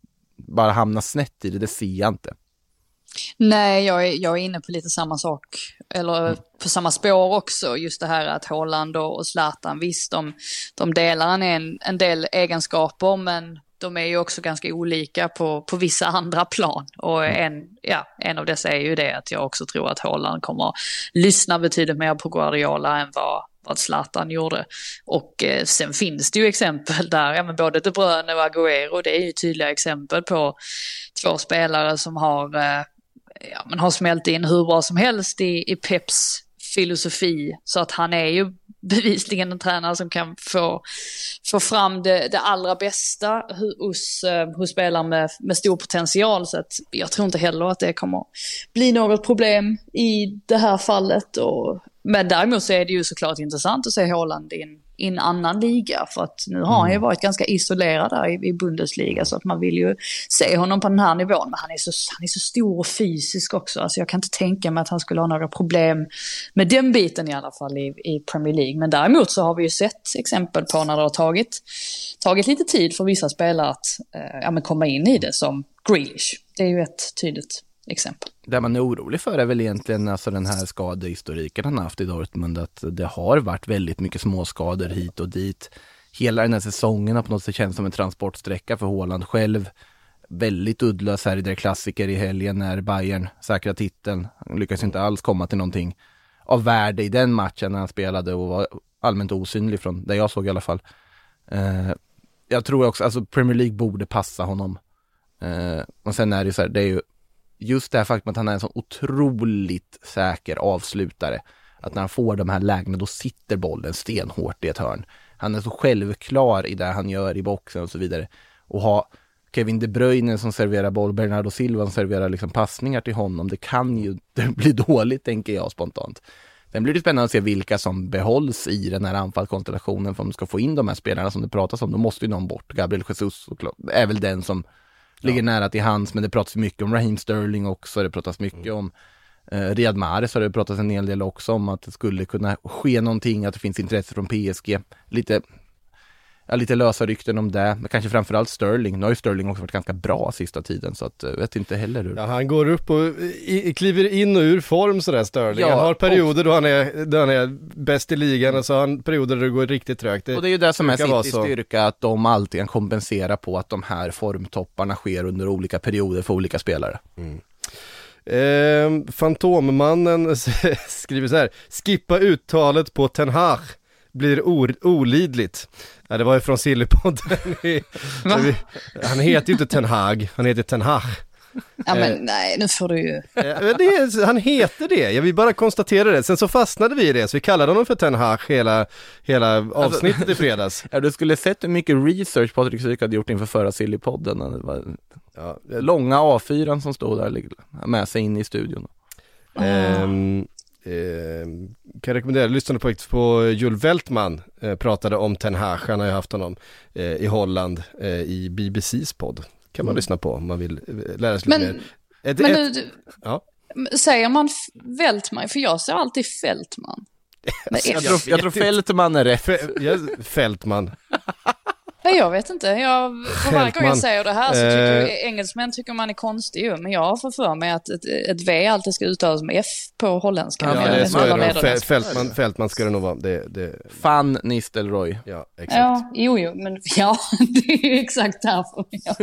bara hamna snett i det, det ser jag inte. Nej, jag är, jag är inne på lite samma sak, eller mm. på samma spår också. Just det här att Haaland och Zlatan, visst, de, de delar en, en del egenskaper, men de är ju också ganska olika på, på vissa andra plan. Och en, ja, en av dessa är ju det att jag också tror att Haaland kommer att lyssna betydligt mer på Guardiola än vad vad Zlatan gjorde. Och eh, sen finns det ju exempel där, ja, men både De Bruyne och Agüero, det är ju tydliga exempel på två spelare som har, eh, ja, men har smält in hur bra som helst i, i Peps filosofi. Så att han är ju bevisligen en tränare som kan få, få fram det, det allra bästa hos, hos spelare med, med stor potential. Så att jag tror inte heller att det kommer bli något problem i det här fallet. Och, men däremot så är det ju såklart intressant att se Haaland i en, i en annan liga. För att nu har han ju varit ganska isolerad där i, i Bundesliga. Så att man vill ju se honom på den här nivån. Men han är så, han är så stor och fysisk också. Alltså jag kan inte tänka mig att han skulle ha några problem med den biten i alla fall i, i Premier League. Men däremot så har vi ju sett exempel på när det har tagit, tagit lite tid för vissa spelare att eh, ja, men komma in i det, som Grealish. Det är ju ett tydligt exempel. Det man är orolig för är väl egentligen alltså den här skadehistoriken han har haft i Dortmund, att det har varit väldigt mycket småskador hit och dit. Hela den här säsongen har på något sätt känts som en transportsträcka för Haaland själv. Väldigt uddlös här i det klassiker i helgen när Bayern säkrar titeln. Han lyckas inte alls komma till någonting av värde i den matchen när han spelade och var allmänt osynlig från det jag såg i alla fall. Eh, jag tror också, alltså Premier League borde passa honom. Eh, och sen är det så här, det är ju just det här faktum att han är en så otroligt säker avslutare. Att när han får de här lägena, då sitter bollen stenhårt i ett hörn. Han är så självklar i det han gör i boxen och så vidare. Och ha Kevin De Bruyne som serverar boll, Bernardo Silva som serverar liksom passningar till honom. Det kan ju det blir dåligt, tänker jag spontant. Sen blir det spännande att se vilka som behålls i den här anfallskonstellationen. För om de ska få in de här spelarna som det pratas om, då måste ju någon bort. Gabriel Jesus är väl den som ligger ja. nära till hands, men det pratas mycket om Raheem Sterling också, det pratas mycket mm. om eh, Riyad Mahrez, har det pratats en hel del också om att det skulle kunna ske någonting, att det finns intresse från P S G. Lite, Ja, lite lösa rykten om det, men kanske framförallt Sterling. Nu har ju Sterling också varit ganska bra sista tiden, så att, jag vet inte heller hur. Ja, han går upp och i, kliver in och ur form sådär, Sterling. Ja, han har perioder då han är, då han är bäst i ligan, och så har han perioder där det går riktigt trögt. Det, och det är ju det som är Citys Citys styrka, att de alltid kan kompensera på att de här formtopparna sker under olika perioder för olika spelare. Mm. Eh, Fantommannen skriver så här: skippa uttalet på Ten Hag, blir or- olidligt. Ja, det var ju från Sillypodden. Han heter ju inte Ten Hag, han heter Ten Hag. Ja men nej, nu får du ju... det är, han heter det, jag vill bara konstatera det. Sen så fastnade vi i det, så vi kallade honom för Ten Hag hela, hela avsnittet alltså, i fredags. Ja, du skulle sett hur mycket research Patrik Syk hade gjort inför förra Sillypodden. Det var ja, långa A fyra som stod där med sig in i studion. Um, um, kan jag rekommendera, lyssnade på, på Jules Veltman eh, pratade om Ten Hag, han har ju haft honom eh, i Holland eh, i B B C's podd. Kan man mm. lyssna på om man vill lära sig men, lite mer. Ett, men ett, nu, ja. säger man Veltman? För jag ser alltid Fältman. jag, tror, jag tror Fältman är rätt. F- Fältman. Nej, jag vet inte. Jag, för varje gång jag säger det här så tycker jag, eh, engelsmän tycker man är konstig ju. Men jag får för mig att ett, ett V alltid ska uttalas med F på holländska. Ja, det är så är det. F- Fältman, Fältman ska det nog vara. Det, det... Van Nistelrooy. Ja, exakt. Ja, jo, jo, men ja, det är ju exakt därför. Ja.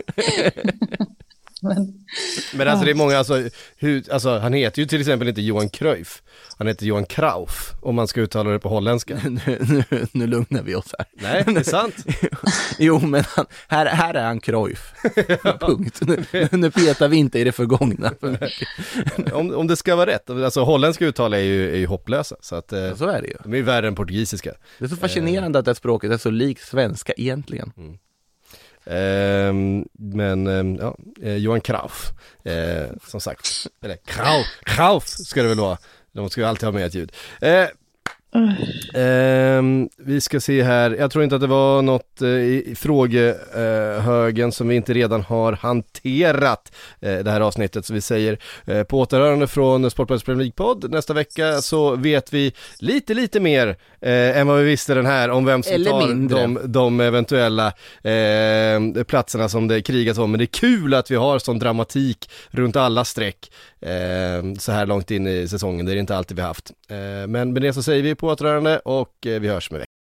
men, men alltså det är många, alltså, hur, alltså han heter ju till exempel inte Johan Cruyff. Han heter Johan Cruyff, om man ska uttala det på holländska. nu, nu, nu lugnar vi oss här. Nej, det är sant. Jo, men han, här, här är han Cruyff. Punkt. Nu, nu petar vi inte i det förgångna. om, om det ska vara rätt. Alltså holländska uttal är ju, är ju hopplösa. Så, att, ja, så är det ju. De är ju värre än portugisiska. Det är så fascinerande eh. att det språket är så likt svenska egentligen. Mm. Eh, men eh, ja, eh, Johan Cruyff eh, som sagt, eller Cruyff, Cruyff ska det väl vara. De ska ju alltid ha med ett ljud. Eh, eh, vi ska se här. Jag tror inte att det var något eh, i frågehögen eh, som vi inte redan har hanterat eh, det här avsnittet. Så vi säger eh, på återhörande från Sportbladets Premier League-podd nästa vecka, så vet vi lite, lite mer eh, än vad vi visste den här om vem som eller tar de, de eventuella eh, platserna som det krigas om. Men det är kul att vi har sån dramatik runt alla streck eh, så här långt in i säsongen. Det är inte alltid vi haft. Eh, men med det så säger vi på återhörande och eh, vi hörs med veckan.